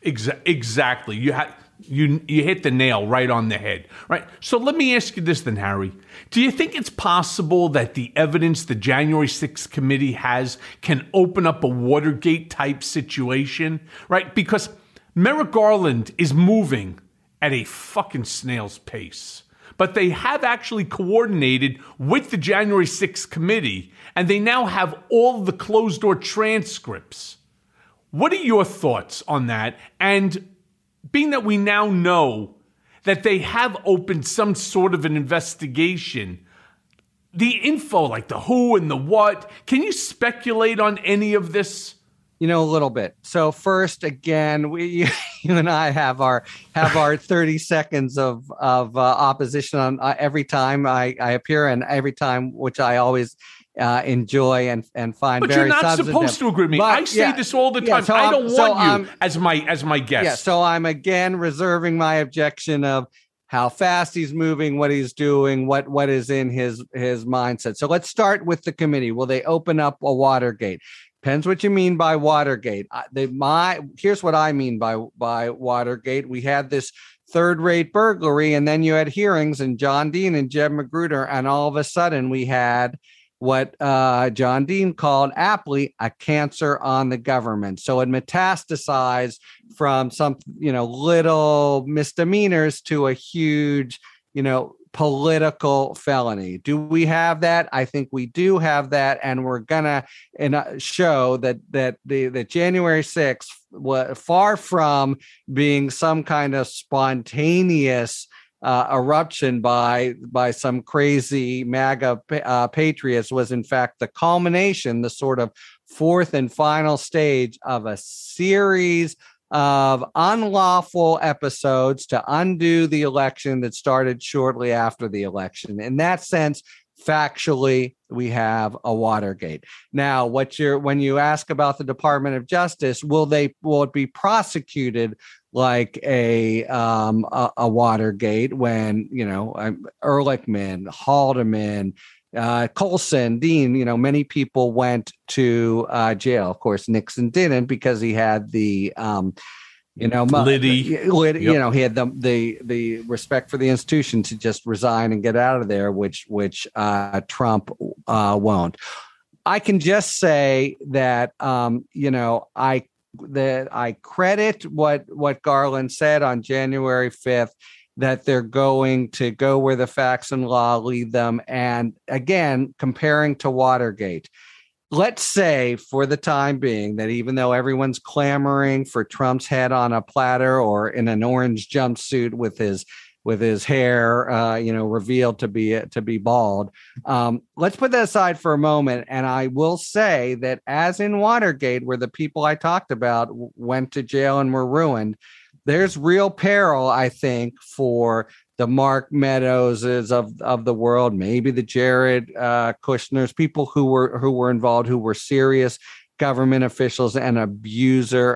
Exactly. You hit the nail right on the head, right? So let me ask you this then, Harry. Do you think it's possible that the evidence the January 6th committee has can open up a Watergate-type situation, right? Because Merrick Garland is moving at a fucking snail's pace. But they have actually coordinated with the January 6th committee, and they now have all the closed-door transcripts. What are your thoughts on that? And being that we now know that they have opened some sort of an investigation, the info, like the who and the what, can you speculate on any of this? A little bit. So first, again, you and I have our 30 seconds of opposition on every time I appear, and every time, which I always enjoy and find but very substantive. But you're not supposed to agree with me. I say this all the time. So I don't want you as my guest. Yeah, so I'm again reserving my objection of how fast he's moving, what he's doing, what is in his mindset. So let's start with the committee. Will they open up a Watergate? Depends what you mean by Watergate. Here's what I mean by Watergate. We had this third-rate burglary, and then you had hearings, and John Dean and Jeb Magruder, and all of a sudden we had what John Dean called aptly a cancer on the government. So it metastasized from some, little misdemeanors to a huge, political felony. Do we have that? I think we do have that, and we're gonna show that the January 6th was far from being some kind of spontaneous eruption by some crazy MAGA patriots, was in fact the culmination, the sort of fourth and final stage of a series of unlawful episodes to undo the election that started shortly after the election. In that sense, factually, we have a Watergate. Now, when you ask about the Department of Justice, will it be prosecuted like a Watergate when Ehrlichman, Haldeman, Colson, Dean, many people went to jail. Of course, Nixon didn't, because he had the Liddy. He had the respect for the institution to just resign and get out of there, which Trump won't. I can just say that I credit what Garland said on January 5th, that they're going to go where the facts and law lead them. And again, comparing to Watergate, let's say for the time being that even though everyone's clamoring for Trump's head on a platter or in an orange jumpsuit with his hair, revealed to be bald, let's put that aside for a moment. And I will say that, as in Watergate, where the people I talked about went to jail and were ruined, there's real peril, I think, for the Mark Meadowses of the world, maybe the Jared Kushners, people who were involved, who were serious government officials and abusers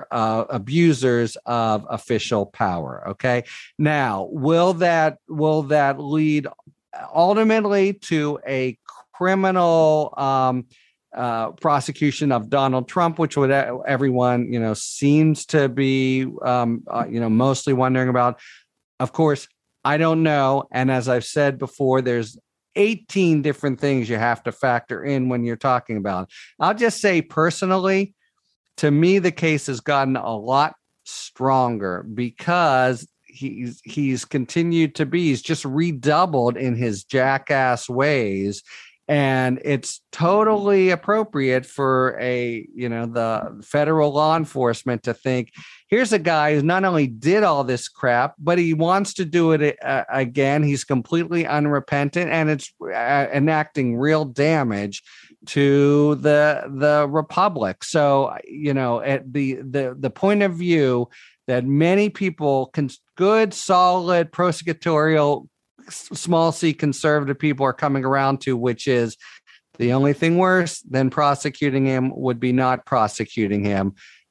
of official power. Okay, now will that lead ultimately to a criminal prosecution of Donald Trump, which would everyone seems to be mostly wondering about? Of course, I don't know, and as I've said before, there's 18 different things you have to factor in when you're talking about. I'll just say personally, to me, the case has gotten a lot stronger because he's continued to be, he's just redoubled in his jackass ways. And it's totally appropriate for the federal law enforcement to think, here's a guy who not only did all this crap, but he wants to do it again. He's completely unrepentant, and it's enacting real damage to the republic. So, at the point of view that many people, good, solid, prosecutorial, small c conservative people are coming around to, which is the only thing worse than prosecuting him would be not prosecuting him.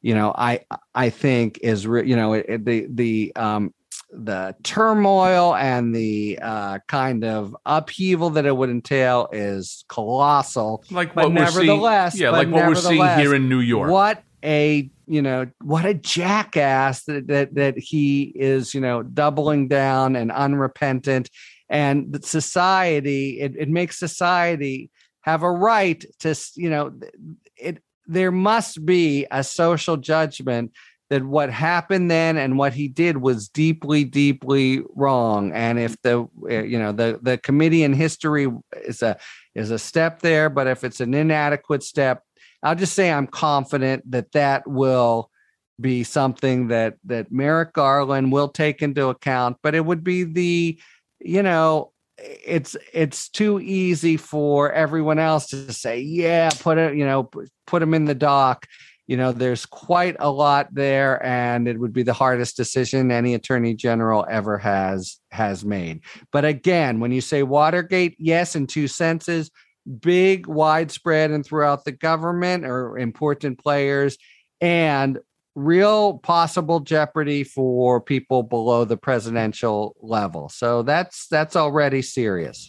I think is the turmoil and the kind of upheaval that it would entail is colossal. Like what we're seeing, what we're seeing here in New York. What a jackass that he is, doubling down and unrepentant. And the society, it makes society have a right to, there must be a social judgment that what happened then and what he did was deeply, deeply wrong. And if the committee in history is a step there, but if it's an inadequate step, I'll just say I'm confident that will be something that Merrick Garland will take into account. But it would be it's too easy for everyone else to say, yeah, put him in the dock. There's quite a lot there, and it would be the hardest decision any attorney general ever has made. But again, when you say Watergate, yes, in two senses, big, widespread, and throughout the government or important players, and real possible jeopardy for people below the presidential level. So that's already serious.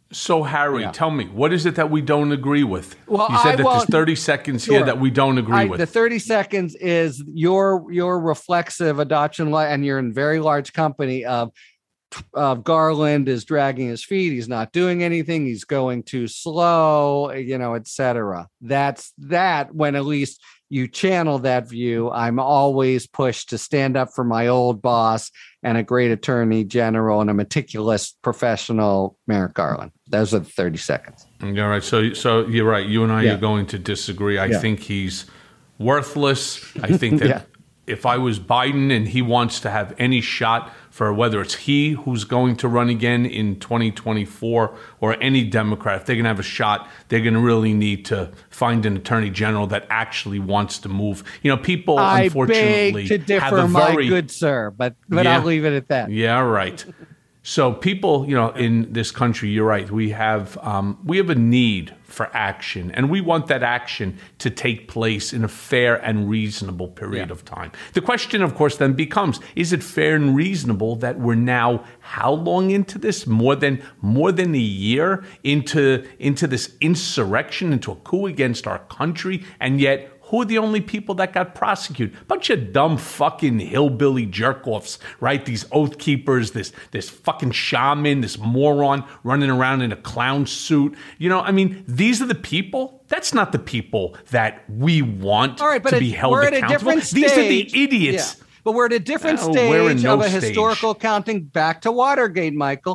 So, Harry, tell me, what is it that we don't agree with? Well, you said that there's 30 seconds here that we don't agree with. The 30 seconds is your reflexive adoption, and you're in very large company of Garland is dragging his feet. He's not doing anything. He's going too slow, etc. That's that when at least you channel that view. I'm always pushed to stand up for my old boss and a great attorney general and a meticulous professional, Merrick Garland. Those are the 30 seconds. All right. So you're right. You and I are going to disagree. I think he's worthless. I think that if I was Biden and he wants to have any shot for whether it's he who's going to run again in 2024 or any Democrat, if they're going to have a shot, they're going to really need to find an attorney general that actually wants to move. People, unfortunately, beg to differ, my good sir, but I'll leave it at that. Yeah, right. So people, in this country, you're right. We have a need for action, and we want that action to take place in a fair and reasonable period of time. The question, of course, then becomes: is it fair and reasonable that we're now how long into this? More than a year into this insurrection, into a coup against our country, and yet, who are the only people that got prosecuted? Bunch of dumb fucking hillbilly jerk-offs, right? These oath keepers, this fucking shaman, this moron running around in a clown suit. These are the people. That's not the people that we want to be held we're accountable. At a different stage. These are the idiots. Yeah. But we're at a different stage of a historical counting back to Watergate, Michael.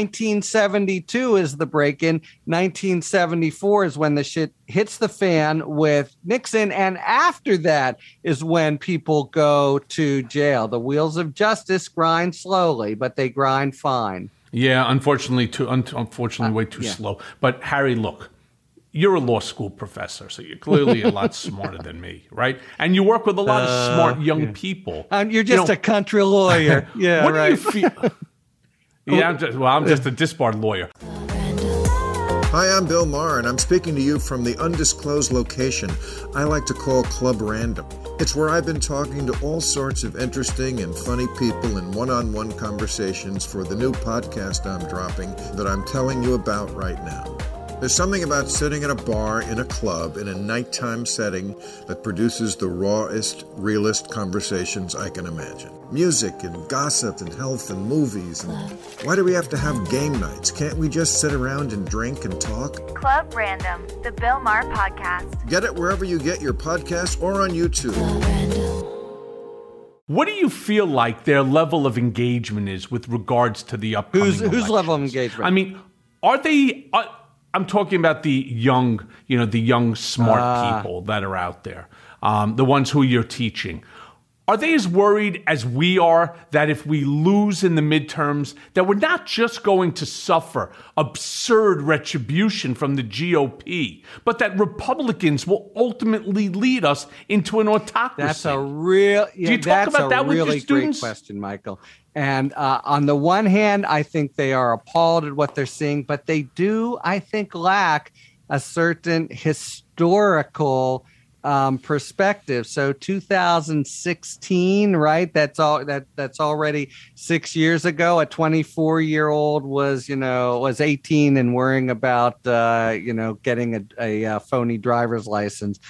1972 is the break-in. 1974 is when the shit hits the fan with Nixon. And after that is when people go to jail. The wheels of justice grind slowly, but they grind fine. Yeah, unfortunately, way too slow. But Harry, look. You're a law school professor, so you're clearly a lot smarter than me, right? And you work with a lot of smart young people. You're just a country lawyer. Yeah, what right. do you feel? Yeah, I'm just a disbarred lawyer. Hi, I'm Bill Maher, and I'm speaking to you from the undisclosed location I like to call Club Random. It's where I've been talking to all sorts of interesting and funny people in one-on-one conversations for the new podcast I'm dropping that I'm telling you about right now. There's something about sitting at a bar in a club in a nighttime setting that produces the rawest, realest conversations I can imagine. Music and gossip and health and movies. And why do we have to have game nights? Can't we just sit around and drink and talk? Club Random, the Bill Maher podcast. Get it wherever you get your podcasts or on YouTube. What do you feel like their level of engagement is with regards to the upcoming Whose level of engagement? I mean, are they... I'm talking about the young, smart people that are out there, the ones who you're teaching. Are they as worried as we are that if we lose in the midterms, that we're not just going to suffer absurd retribution from the GOP, but that Republicans will ultimately lead us into an autocracy? That's a real. Yeah, do you talk about that with your students? Really great question, Michael. And on the one hand, I think they are appalled at what they're seeing, but they do, I think, lack a certain historical perspective. So 2016, right? That's already 6 years ago. A 24-year-old was 18 and worrying about getting a phony driver's license.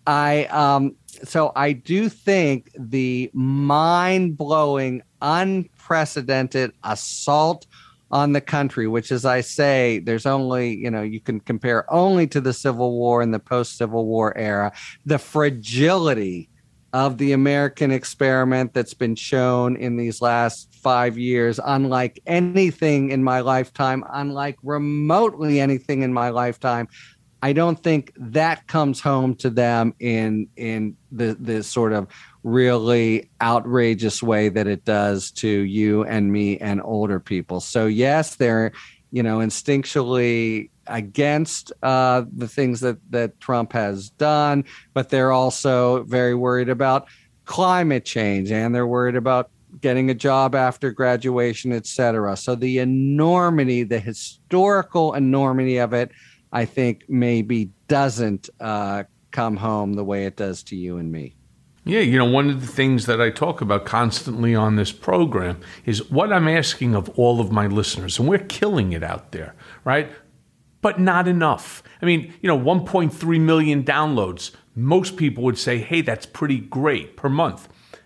So I do think the mind-blowing, unprecedented assault on the country, which, as I say, there's only, you can compare only to the Civil War and the post-Civil War era, the fragility of the American experiment that's been shown in these last 5 years, unlike anything in my lifetime, unlike remotely anything in my lifetime. I don't think that comes home to them in the sort of really outrageous way that it does to you and me and older people. So yes, they're, instinctually against the things that Trump has done, but they're also very worried about climate change, and they're worried about getting a job after graduation, et cetera. So the enormity, the historical enormity of it, I think maybe doesn't come home the way it does to you and me. Yeah, one of the things that I talk about constantly on this program is what I'm asking of all of my listeners, and we're killing it out there, right? but not enough. I mean, 1.3 million downloads. Most people would say, hey, that's pretty great per month.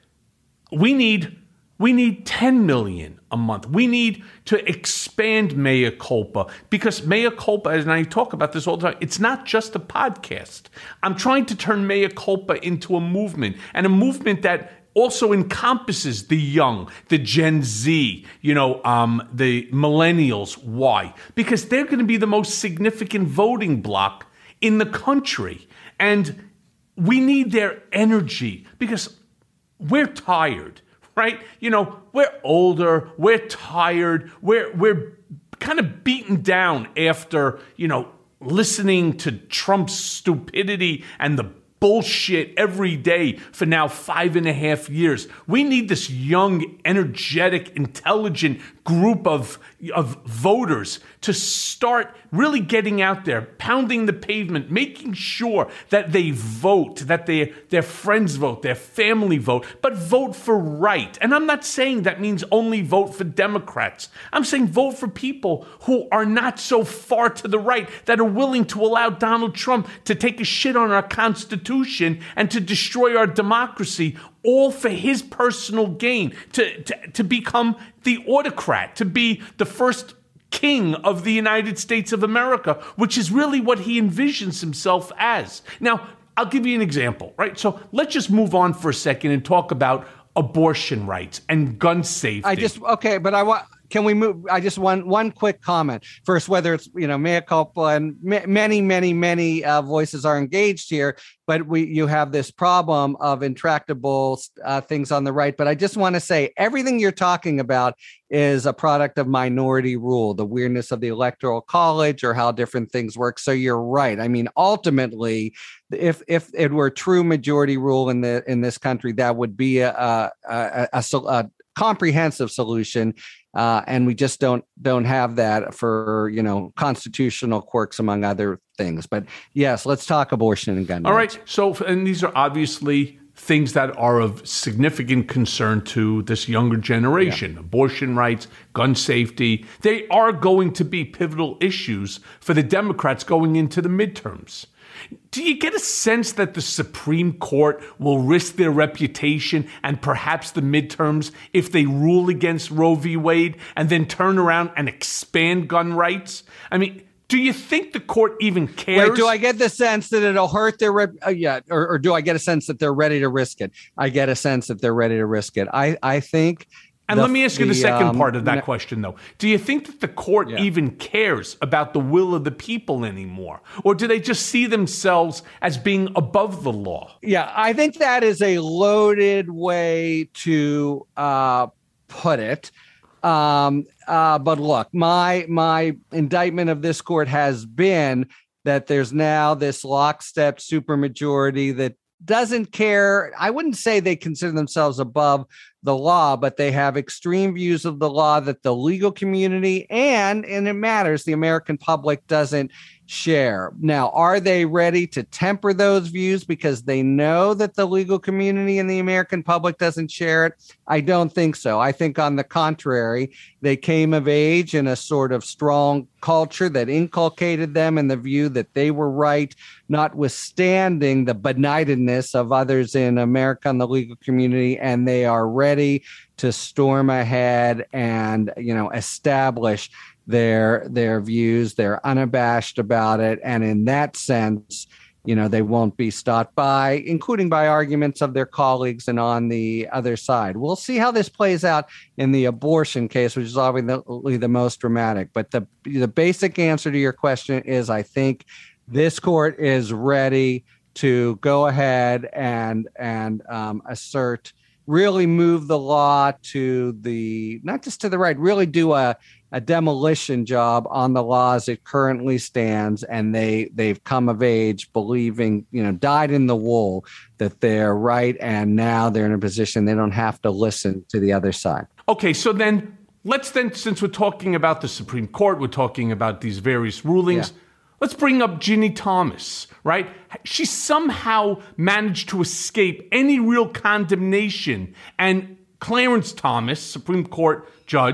We need 10 million a month. We need to expand Mea Culpa, because Mea Culpa, and I talk about this all the time, it's not just a podcast. I'm trying to turn Mea Culpa into a movement, and a movement that also encompasses the young, the Gen Z, the millennials. Why? Because they're going to be the most significant voting bloc in the country. And we need their energy because we're tired, right? We're older, we're tired, we're kind of beaten down after, listening to Trump's stupidity and the bullshit every day for now 5.5 years. We need this young, energetic, intelligent group of voters to start really getting out there, pounding the pavement, making sure that they vote, that their friends vote, their family vote, but vote for right. And I'm not saying that means only vote for Democrats. I'm saying vote for people who are not so far to the right, that are willing to allow Donald Trump to take a shit on our Constitution and to destroy our democracy, all for his personal gain, to become the autocrat, to be the first king of the United States of America, which is really what he envisions himself as. Now, I'll give you an example, right? So let's just move on for a second and talk about abortion rights and gun safety. Can we move? I just one quick comment first. Whether it's Mea Culpa and many voices are engaged here, but you have this problem of intractable things on the right. But I just want to say everything you're talking about is a product of minority rule, the weirdness of the Electoral College, or how different things work. So you're right. I mean, ultimately, if it were true majority rule in this country, that would be a comprehensive solution. And we just don't have that for, constitutional quirks, among other things. But yes, let's talk abortion and gun rights. All right. So, and these are obviously things that are of significant concern to this younger generation. Yeah. Abortion rights, gun safety, they are going to be pivotal issues for the Democrats going into the midterms. Do you get a sense that the Supreme Court will risk their reputation and perhaps the midterms if they rule against Roe v. Wade and then turn around and expand gun rights? I mean, do you think the court even cares? Wait, do I get the sense that it'll hurt their or do I get a sense that they're ready to risk it? I get a sense that they're ready to risk it. I think. And let me ask you the second part of that question, though. Do you think that the court even cares about the will of the people anymore? Or do they just see themselves as being above the law? Yeah, I think that is a loaded way to put it. But look, my indictment of this court has been that there's now this lockstep supermajority that doesn't care. I wouldn't say they consider themselves above the law, but they have extreme views of the law that the legal community and it matters, the American public doesn't share. Now, are they ready to temper those views because they know that the legal community and the American public doesn't share it? I don't think so. I think on the contrary, they came of age in a sort of strong culture that inculcated them in the view that they were right, notwithstanding the benightedness of others in America and the legal community, and they are ready to storm ahead and, establish their views. They're unabashed about it. And in that sense, they won't be stopped by, including by arguments of their colleagues and on the other side. We'll see how this plays out in the abortion case, which is obviously the most dramatic. But the basic answer to your question is, I think this court is ready to go ahead and assert, really move the law to not just to the right, really do a demolition job on the law as it currently stands. And they've come of age believing, dyed in the wool that they're right. And now they're in a position they don't have to listen to the other side. Okay, so then since we're talking about the Supreme Court, we're talking about these various rulings. Yeah. Let's bring up Ginni Thomas, right? She somehow managed to escape any real condemnation. And Clarence Thomas, Supreme Court judge,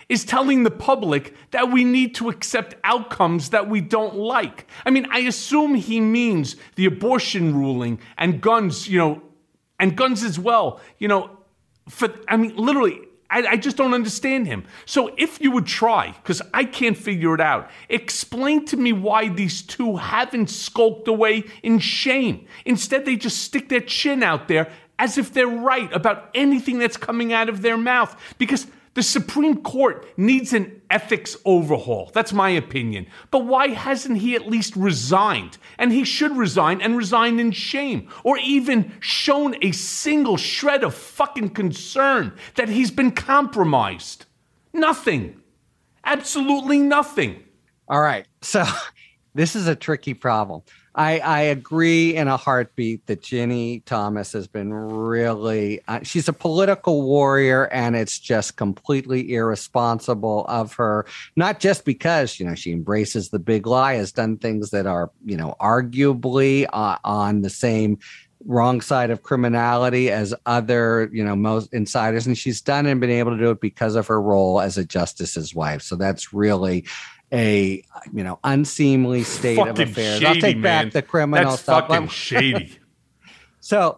is telling the public that we need to accept outcomes that we don't like. I mean, I assume he means the abortion ruling and guns, and guns as well, literally, I just don't understand him. So if you would try, because I can't figure it out, explain to me why these two haven't skulked away in shame. Instead, they just stick their chin out there as if they're right about anything that's coming out of their mouth. Because the Supreme Court needs an ethics overhaul. That's my opinion. But why hasn't he at least resigned? And he should resign, and resign in shame. Or even shown a single shred of fucking concern that he's been compromised. Nothing. Absolutely nothing. All right. So this is a tricky problem. I agree in a heartbeat that Ginny Thomas has been really, she's a political warrior, and it's just completely irresponsible of her, not just because, she embraces the big lie, has done things that are, arguably on the same wrong side of criminality as other, most insiders. And she's done and been able to do it because of her role as a justice's wife. So that's really a unseemly state fucking of affairs. Shady, I'll take back man. the criminal That's stuff. Fucking shady. So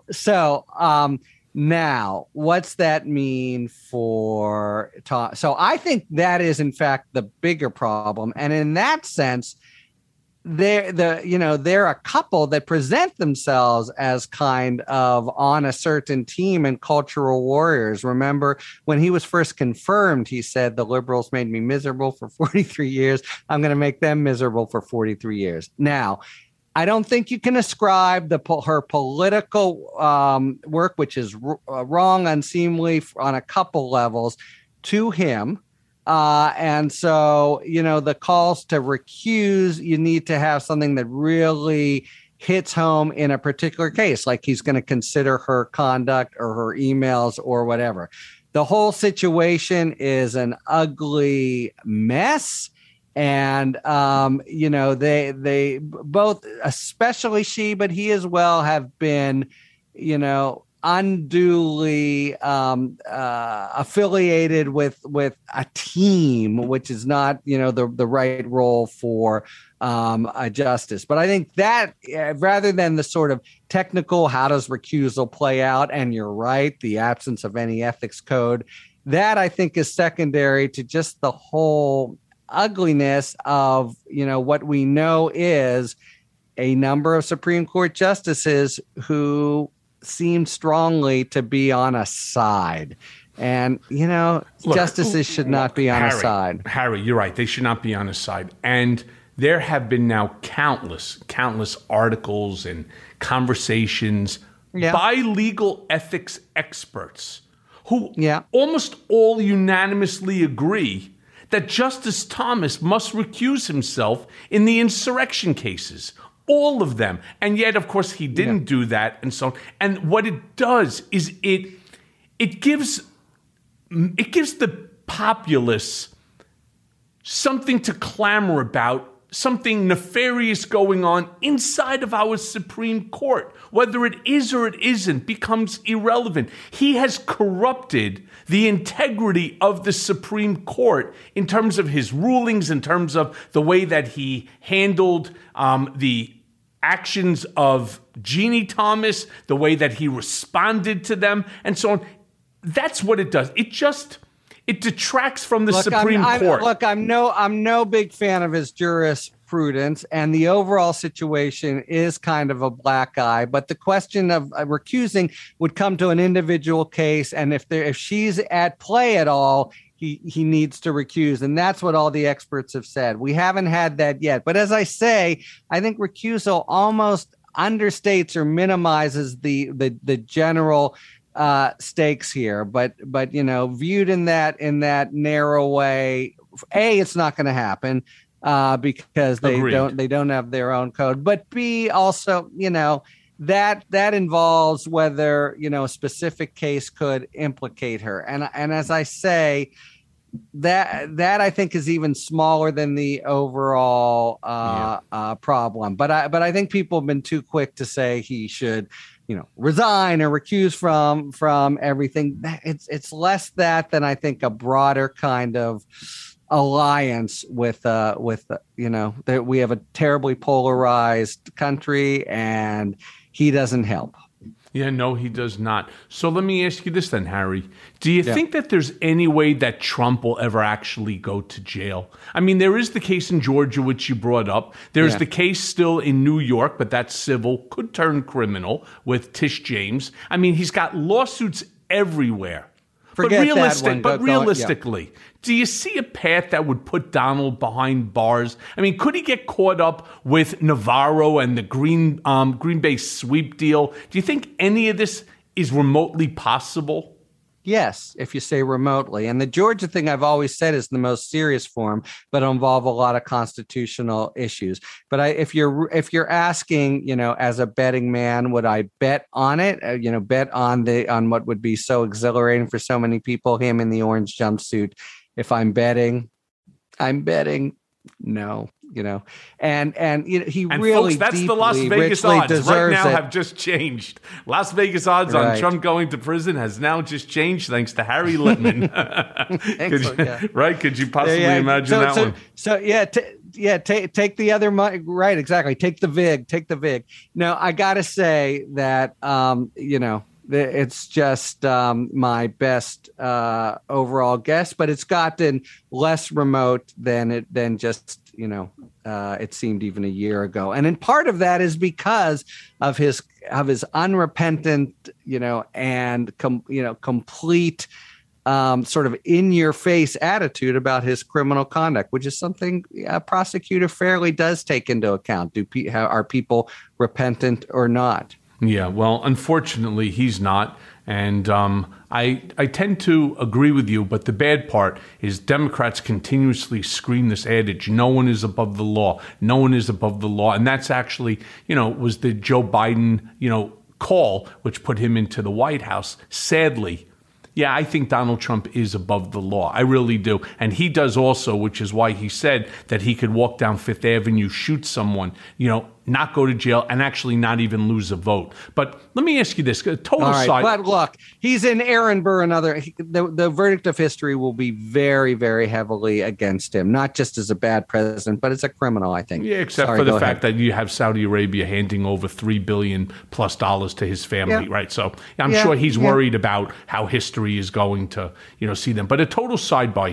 now what's that mean for Tom? So I think that is in fact the bigger problem, and in that sense, they're a couple that present themselves as kind of on a certain team and cultural warriors. Remember when he was first confirmed, he said, the liberals made me miserable for 43 years. I'm going to make them miserable for 43 years. Now, I don't think you can ascribe her political work, which is wrong, unseemly on a couple levels, to him. And so, the calls to recuse, you need to have something that really hits home in a particular case, like he's going to consider her conduct or her emails or whatever. The whole situation is an ugly mess. And, they both, especially she, but he as well, have been, unduly affiliated with a team, which is not, the right role for a justice. But I think that rather than the sort of technical, how does recusal play out? And you're right, the absence of any ethics code, that I think is secondary to just the whole ugliness of, what we know is a number of Supreme Court justices who seem strongly to be on a side. And, justices should not be on a side. Harry, you're right. They should not be on a side. And there have been now countless articles and conversations by legal ethics experts who almost all unanimously agree that Justice Thomas must recuse himself in the insurrection cases. All of them. And yet, of course, he didn't do that, and so on. And what it does is it gives the populace something to clamor about, something nefarious going on inside of our Supreme Court. Whether it is or it isn't becomes irrelevant. He has corrupted the integrity of the Supreme Court in terms of his rulings, in terms of the way that he handled the actions of Ginny Thomas, the way that he responded to them, and so on. That's what it does. It detracts from the Supreme Court. I'm no big fan of his jurisprudence, and the overall situation is kind of a black eye. But the question of recusing would come to an individual case, and if she's at play at all, he needs to recuse. And that's what all the experts have said. We haven't had that yet. But as I say, I think recusal almost understates or minimizes the general stakes here. But viewed in that narrow way, A, it's not going to happen because they don't have their own code. But B, also, that involves whether, a specific case could implicate her. And as I say, that I think is even smaller than the overall problem. But I think people have been too quick to say he should resign or recuse from everything. It's less that than I think a broader kind of alliance with that we have a terribly polarized country and he doesn't help. Yeah, no, he does not. So let me ask you this then, Harry. Do you think that there's any way that Trump will ever actually go to jail? I mean, there is the case in Georgia, which you brought up. There's the case still in New York, but that's civil, could turn criminal with Tish James. I mean, he's got lawsuits everywhere. Forget but realistically, do you see a path that would put Donald behind bars? I mean, could he get caught up with Navarro and the Green Bay sweep deal? Do you think any of this is remotely possible? Yes, if you say remotely. And the Georgia thing I've always said is the most serious form, but involve a lot of constitutional issues. But if you're asking, as a betting man, would I bet on it? Bet on what would be so exhilarating for so many people, him in the orange jumpsuit. If I'm betting no. And he really folks, that's deeply, the Las Vegas odds right now have just changed. Las Vegas odds on Trump going to prison has now just changed thanks to Harry Litman. Could you possibly imagine that one? Take the other money. Right, exactly. Take the VIG. No, I got to say that, it's just my best overall guess, but it's gotten less remote than just it seemed even a year ago. And in part of that is because of his unrepentant, and complete sort of in your face attitude about his criminal conduct, which is something a prosecutor fairly does take into account. Are people repentant or not? Yeah, well, unfortunately, he's not. And I tend to agree with you, but the bad part is Democrats continuously scream this adage, no one is above the law, no one is above the law. And that's actually, was the Joe Biden, call, which put him into the White House. Sadly, yeah, I think Donald Trump is above the law. I really do. And he does also, which is why he said that he could walk down Fifth Avenue, shoot someone, not go to jail, and actually not even lose a vote. But let me ask you this. Side. But look, he's in Aaron Burr and the verdict of history will be very, very heavily against him, not just as a bad president, but as a criminal, I think. Yeah, except for the fact that you have Saudi Arabia handing over $3 billion plus to his family, right? So I'm sure he's worried about how history is going to, see them. But a total sidebar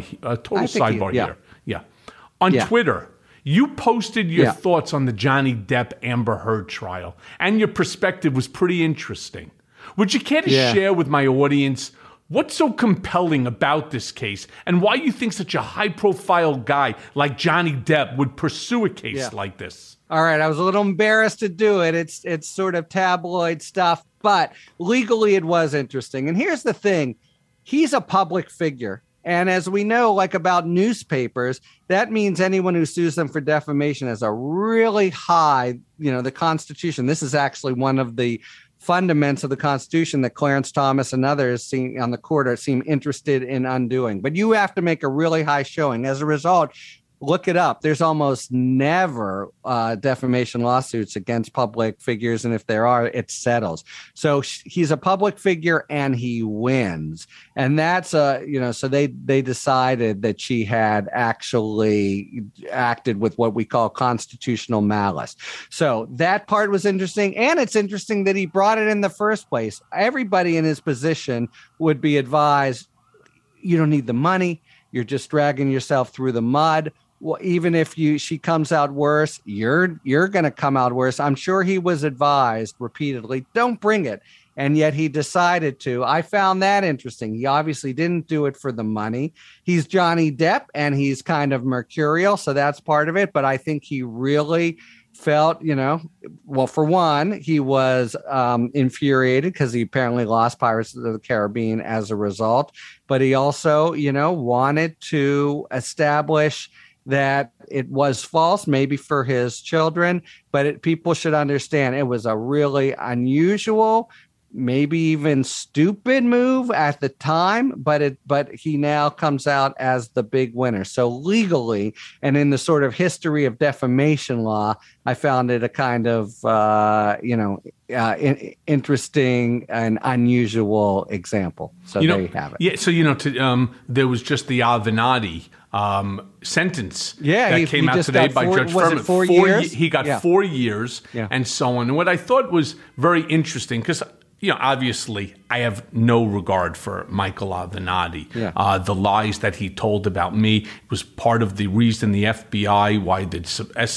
here. Yeah. On Twitter, you posted your thoughts on the Johnny Depp Amber Heard trial, and your perspective was pretty interesting. Would you care to share with my audience what's so compelling about this case and why you think such a high-profile guy like Johnny Depp would pursue a case like this? All right, I was a little embarrassed to do it. It's sort of tabloid stuff, but legally it was interesting. And here's the thing. He's a public figure. And as we know, like about newspapers, that means anyone who sues them for defamation has a really high, the Constitution. This is actually one of the fundaments of the Constitution that Clarence Thomas and others on the court seem interested in undoing. But you have to make a really high showing. As a result, look it up. There's almost never defamation lawsuits against public figures. And if there are, it settles. So he's a public figure and he wins. And that's, so they decided that she had actually acted with what we call constitutional malice. So that part was interesting. And it's interesting that he brought it in the first place. Everybody in his position would be advised, you don't need the money. You're just dragging yourself through the mud. Well, even if she comes out worse, you're going to come out worse. I'm sure he was advised repeatedly, don't bring it. And yet he decided to. I found that interesting. He obviously didn't do it for the money. He's Johnny Depp and he's kind of mercurial. So that's part of it. But I think he really felt, well, for one, he was infuriated because he apparently lost Pirates of the Caribbean as a result. But he also, wanted to establish that it was false, maybe for his children, but people should understand it was a really unusual, maybe even stupid move at the time, but he now comes out as the big winner. So legally, and in the sort of history of defamation law, I found it a kind of interesting and unusual example. So there you have it. Yeah. So there was just the Avenatti sentence that came out today by Judge Furman. 4 years? He got 4 years and so on. And what I thought was very interesting, because obviously I have no regard for Michael Avenatti. The lies that he told about me was part of the reason the FBI, why the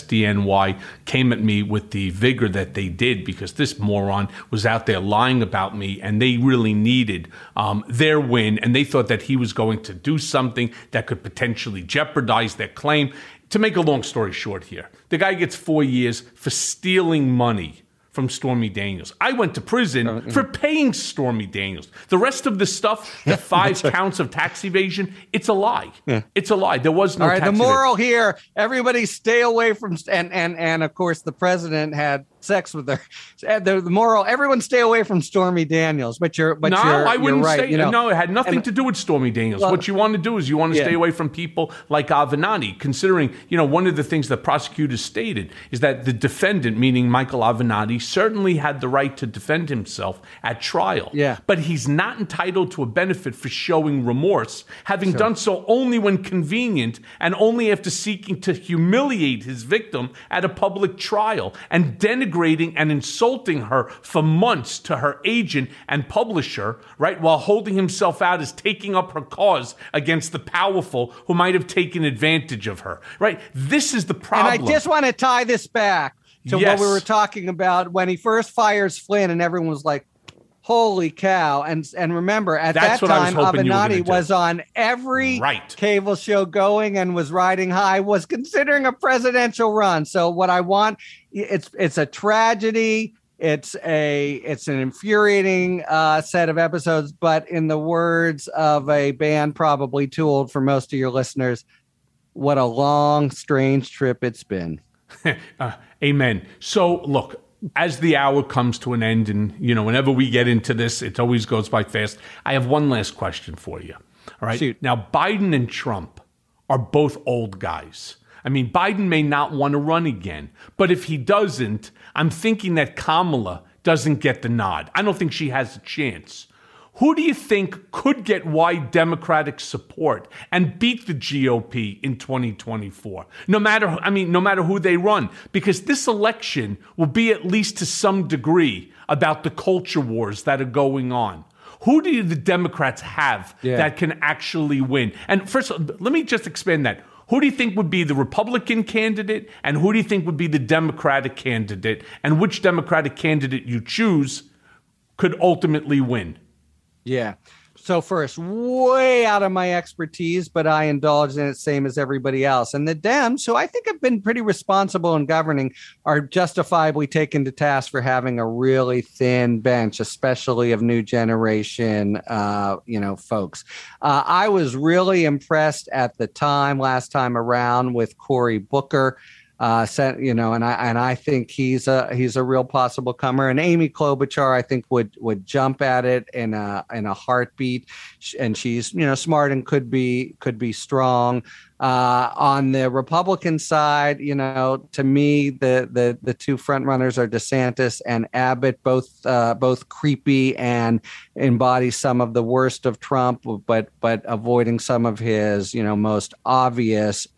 SDNY came at me with the vigor that they did, because this moron was out there lying about me, and they really needed their win, and they thought that he was going to do something that could potentially jeopardize their claim. To make a long story short here, the guy gets 4 years for stealing money from Stormy Daniels. I went to prison for paying Stormy Daniels. The rest of the stuff, the 5 counts of tax evasion, it's a lie. It's a lie. There was no tax evasion. The moral here, everybody stay away from, and of course the president had sex with her. The moral, everyone stay away from Stormy Daniels. But I wouldn't right, say. No, it had nothing to do with Stormy Daniels. What you want to do is you want to stay away from people like Avenatti, considering, one of the things that prosecutors stated is that the defendant, meaning Michael Avenatti, certainly had the right to defend himself at trial. But he's not entitled to a benefit for showing remorse, having done so only when convenient and only after seeking to humiliate his victim at a public trial and denigrating and insulting her for months to her agent and publisher, right, while holding himself out as taking up her cause against the powerful who might have taken advantage of her, right? This is the problem. And I just want to tie this back to what we were talking about when he first fires Flynn, and everyone was like, holy cow. And remember, at that time, Avenatti was on every cable show going and was riding high, was considering a presidential run. So what I want, it's a tragedy. It's an infuriating set of episodes, but in the words of a band probably too old for most of your listeners, what a long, strange trip it's been. Amen. So look, as the hour comes to an end, and whenever we get into this, it always goes by fast. I have one last question for you. All right. Shoot. Now, Biden and Trump are both old guys. I mean, Biden may not want to run again, but if he doesn't, I'm thinking that Kamala doesn't get the nod. I don't think she has a chance. Who do you think could get wide Democratic support and beat the GOP in 2024? No matter who they run, because this election will be, at least to some degree, about the culture wars that are going on. Who do the Democrats have that can actually win? And first, let me just expand that. Who do you think would be the Republican candidate, and who do you think would be the Democratic candidate, and which Democratic candidate you choose could ultimately win? Yeah. So first, way out of my expertise, but I indulge in it same as everybody else. And the Dems, who I think have been pretty responsible in governing, are justifiably taken to task for having a really thin bench, especially of new generation, folks. I was really impressed at the time, last time around, with Cory Booker. And I think he's a real possible comer. And Amy Klobuchar, I think, would jump at it in a heartbeat. And she's smart and could be strong. On the Republican side, to me, the two front runners are DeSantis and Abbott, both creepy and embody some of the worst of Trump, but avoiding some of his most obvious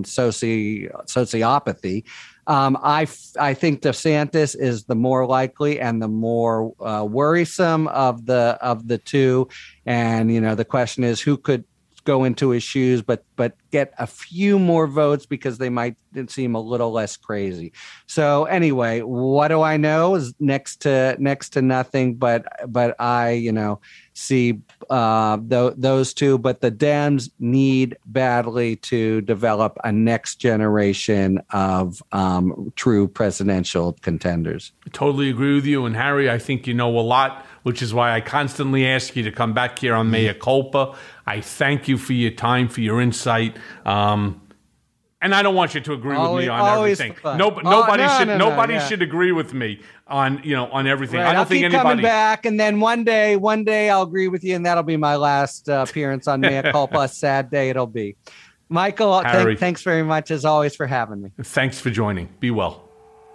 sociopathy. I think DeSantis is the more likely and the more worrisome of the two. And the question is, who could go into his shoes, but get a few more votes because they might seem a little less crazy. So anyway, what do I know is next to nothing, but I see those two. But the Dems need badly to develop a next generation of true presidential contenders. I totally agree with you. And Harry, I think you know a lot, which is why I constantly ask you to come back here on Mea Culpa. I thank you for your time, for your insight. And I don't want you to agree with me on everything. Nobody should agree with me on everything. Right. I don't think anybody. Coming back, and then one day I'll agree with you, and that'll be my last appearance on Mea Culpa. Sad day it'll be. Michael, thanks very much as always for having me. Thanks for joining. Be well.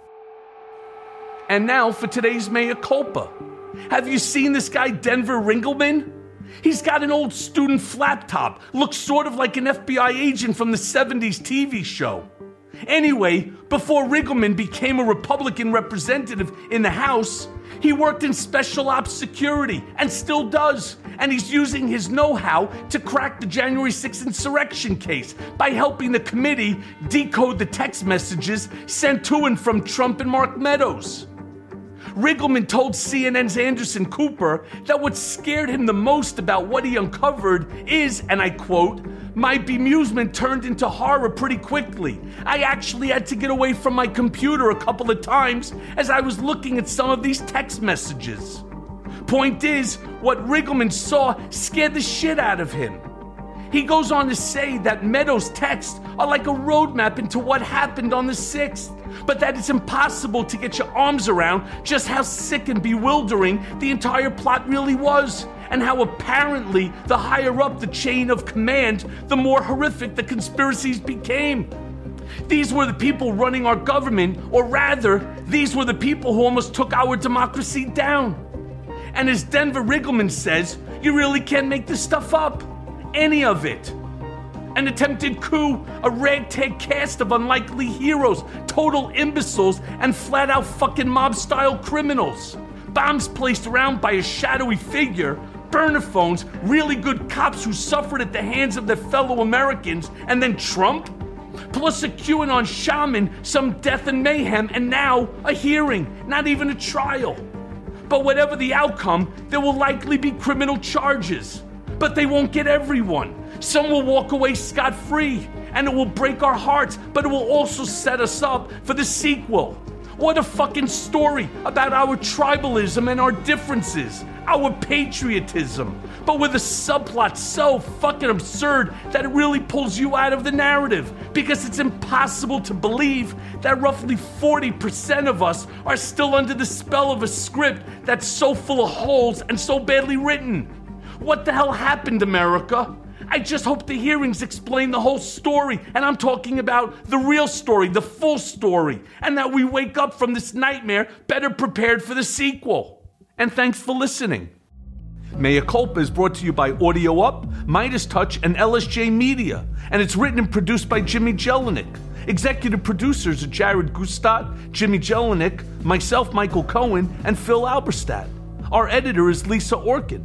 And now for today's Mea Culpa. Have you seen this guy, Denver Ringelman? He's got an old student flap top, looks sort of like an FBI agent from the 70s TV show. Anyway, before Ringelman became a Republican representative in the House, he worked in special ops security and still does. And he's using his know-how to crack the January 6th insurrection case by helping the committee decode the text messages sent to and from Trump and Mark Meadows. Ringelman told CNN's Anderson Cooper that what scared him the most about what he uncovered is, and I quote, "My bemusement turned into horror pretty quickly. I actually had to get away from my computer a couple of times as I was looking at some of these text messages." Point is, what Ringelman saw scared the shit out of him. He goes on to say that Meadows' texts are like a roadmap into what happened on the 6th, but that it's impossible to get your arms around just how sick and bewildering the entire plot really was, and how apparently the higher up the chain of command, the more horrific the conspiracies became. These were the people running our government, or rather, these were the people who almost took our democracy down. And as Denver Ringelman says, you really can't make this stuff up. Any of it. An attempted coup, a ragtag cast of unlikely heroes, total imbeciles, and flat-out fucking mob-style criminals. Bombs placed around by a shadowy figure, burner phones, really good cops who suffered at the hands of their fellow Americans, and then Trump? Plus a QAnon shaman, some death and mayhem, and now a hearing, not even a trial. But whatever the outcome, there will likely be criminal charges. But they won't get everyone. Some will walk away scot-free, and it will break our hearts, but it will also set us up for the sequel. What a fucking story about our tribalism and our differences, our patriotism, but with a subplot so fucking absurd that it really pulls you out of the narrative, because it's impossible to believe that roughly 40% of us are still under the spell of a script that's so full of holes and so badly written. What the hell happened, America? I just hope the hearings explain the whole story, and I'm talking about the real story, the full story, and that we wake up from this nightmare better prepared for the sequel. And thanks for listening. Mea Culpa is brought to you by Audio Up, Midas Touch, and LSJ Media, and it's written and produced by Jimmy Jelinek. Executive producers are Jared Gustat, Jimmy Jelinek, myself, Michael Cohen, and Phil Alberstadt. Our editor is Lisa Orkin.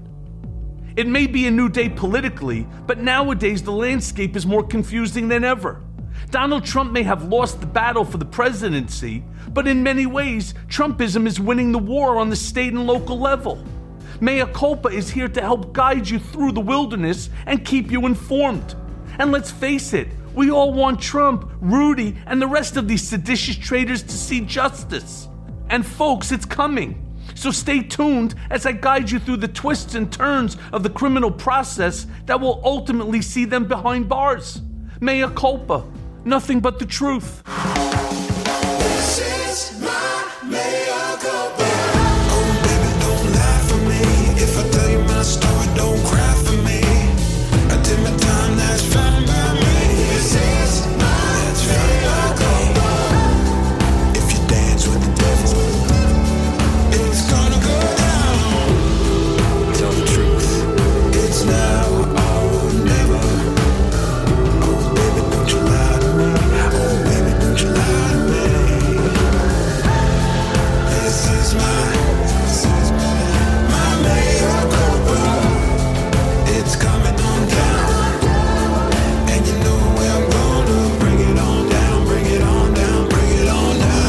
It may be a new day politically, but nowadays the landscape is more confusing than ever. Donald Trump may have lost the battle for the presidency, but in many ways, Trumpism is winning the war on the state and local level. Mea Culpa is here to help guide you through the wilderness and keep you informed. And let's face it, we all want Trump, Rudy, and the rest of these seditious traitors to see justice. And folks, it's coming. So stay tuned as I guide you through the twists and turns of the criminal process that will ultimately see them behind bars. Mea Culpa, nothing but the truth. This is my mea culpa. Oh, baby, don't lie for me. If I tell you my story, don't cry for me. I did my time, that's fine by me. This is my mea culpa. If you dance with the devil, it's gonna go down. Tell the truth. It's now or never. Oh, baby, don't you lie to me. Oh, baby, don't you lie to me. This is my mea culpa. It's coming on down. And you know where I'm gonna bring it on down, bring it on down, bring it on down.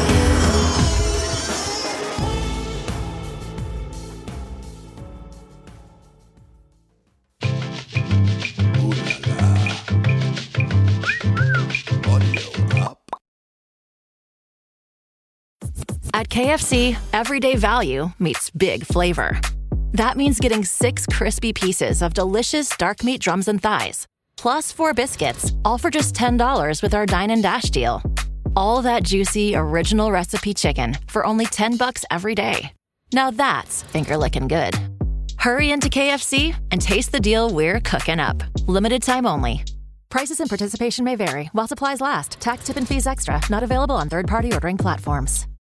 At KFC, everyday value meets big flavor. That means getting 6 crispy pieces of delicious dark meat drums and thighs, plus 4 biscuits, all for just $10 with our Dine and Dash deal. All that juicy, original recipe chicken for only $10 every day. Now that's finger-licking good. Hurry into KFC and taste the deal we're cooking up. Limited time only. Prices and participation may vary while supplies last. Tax, tip, and fees extra. Not available on third-party ordering platforms.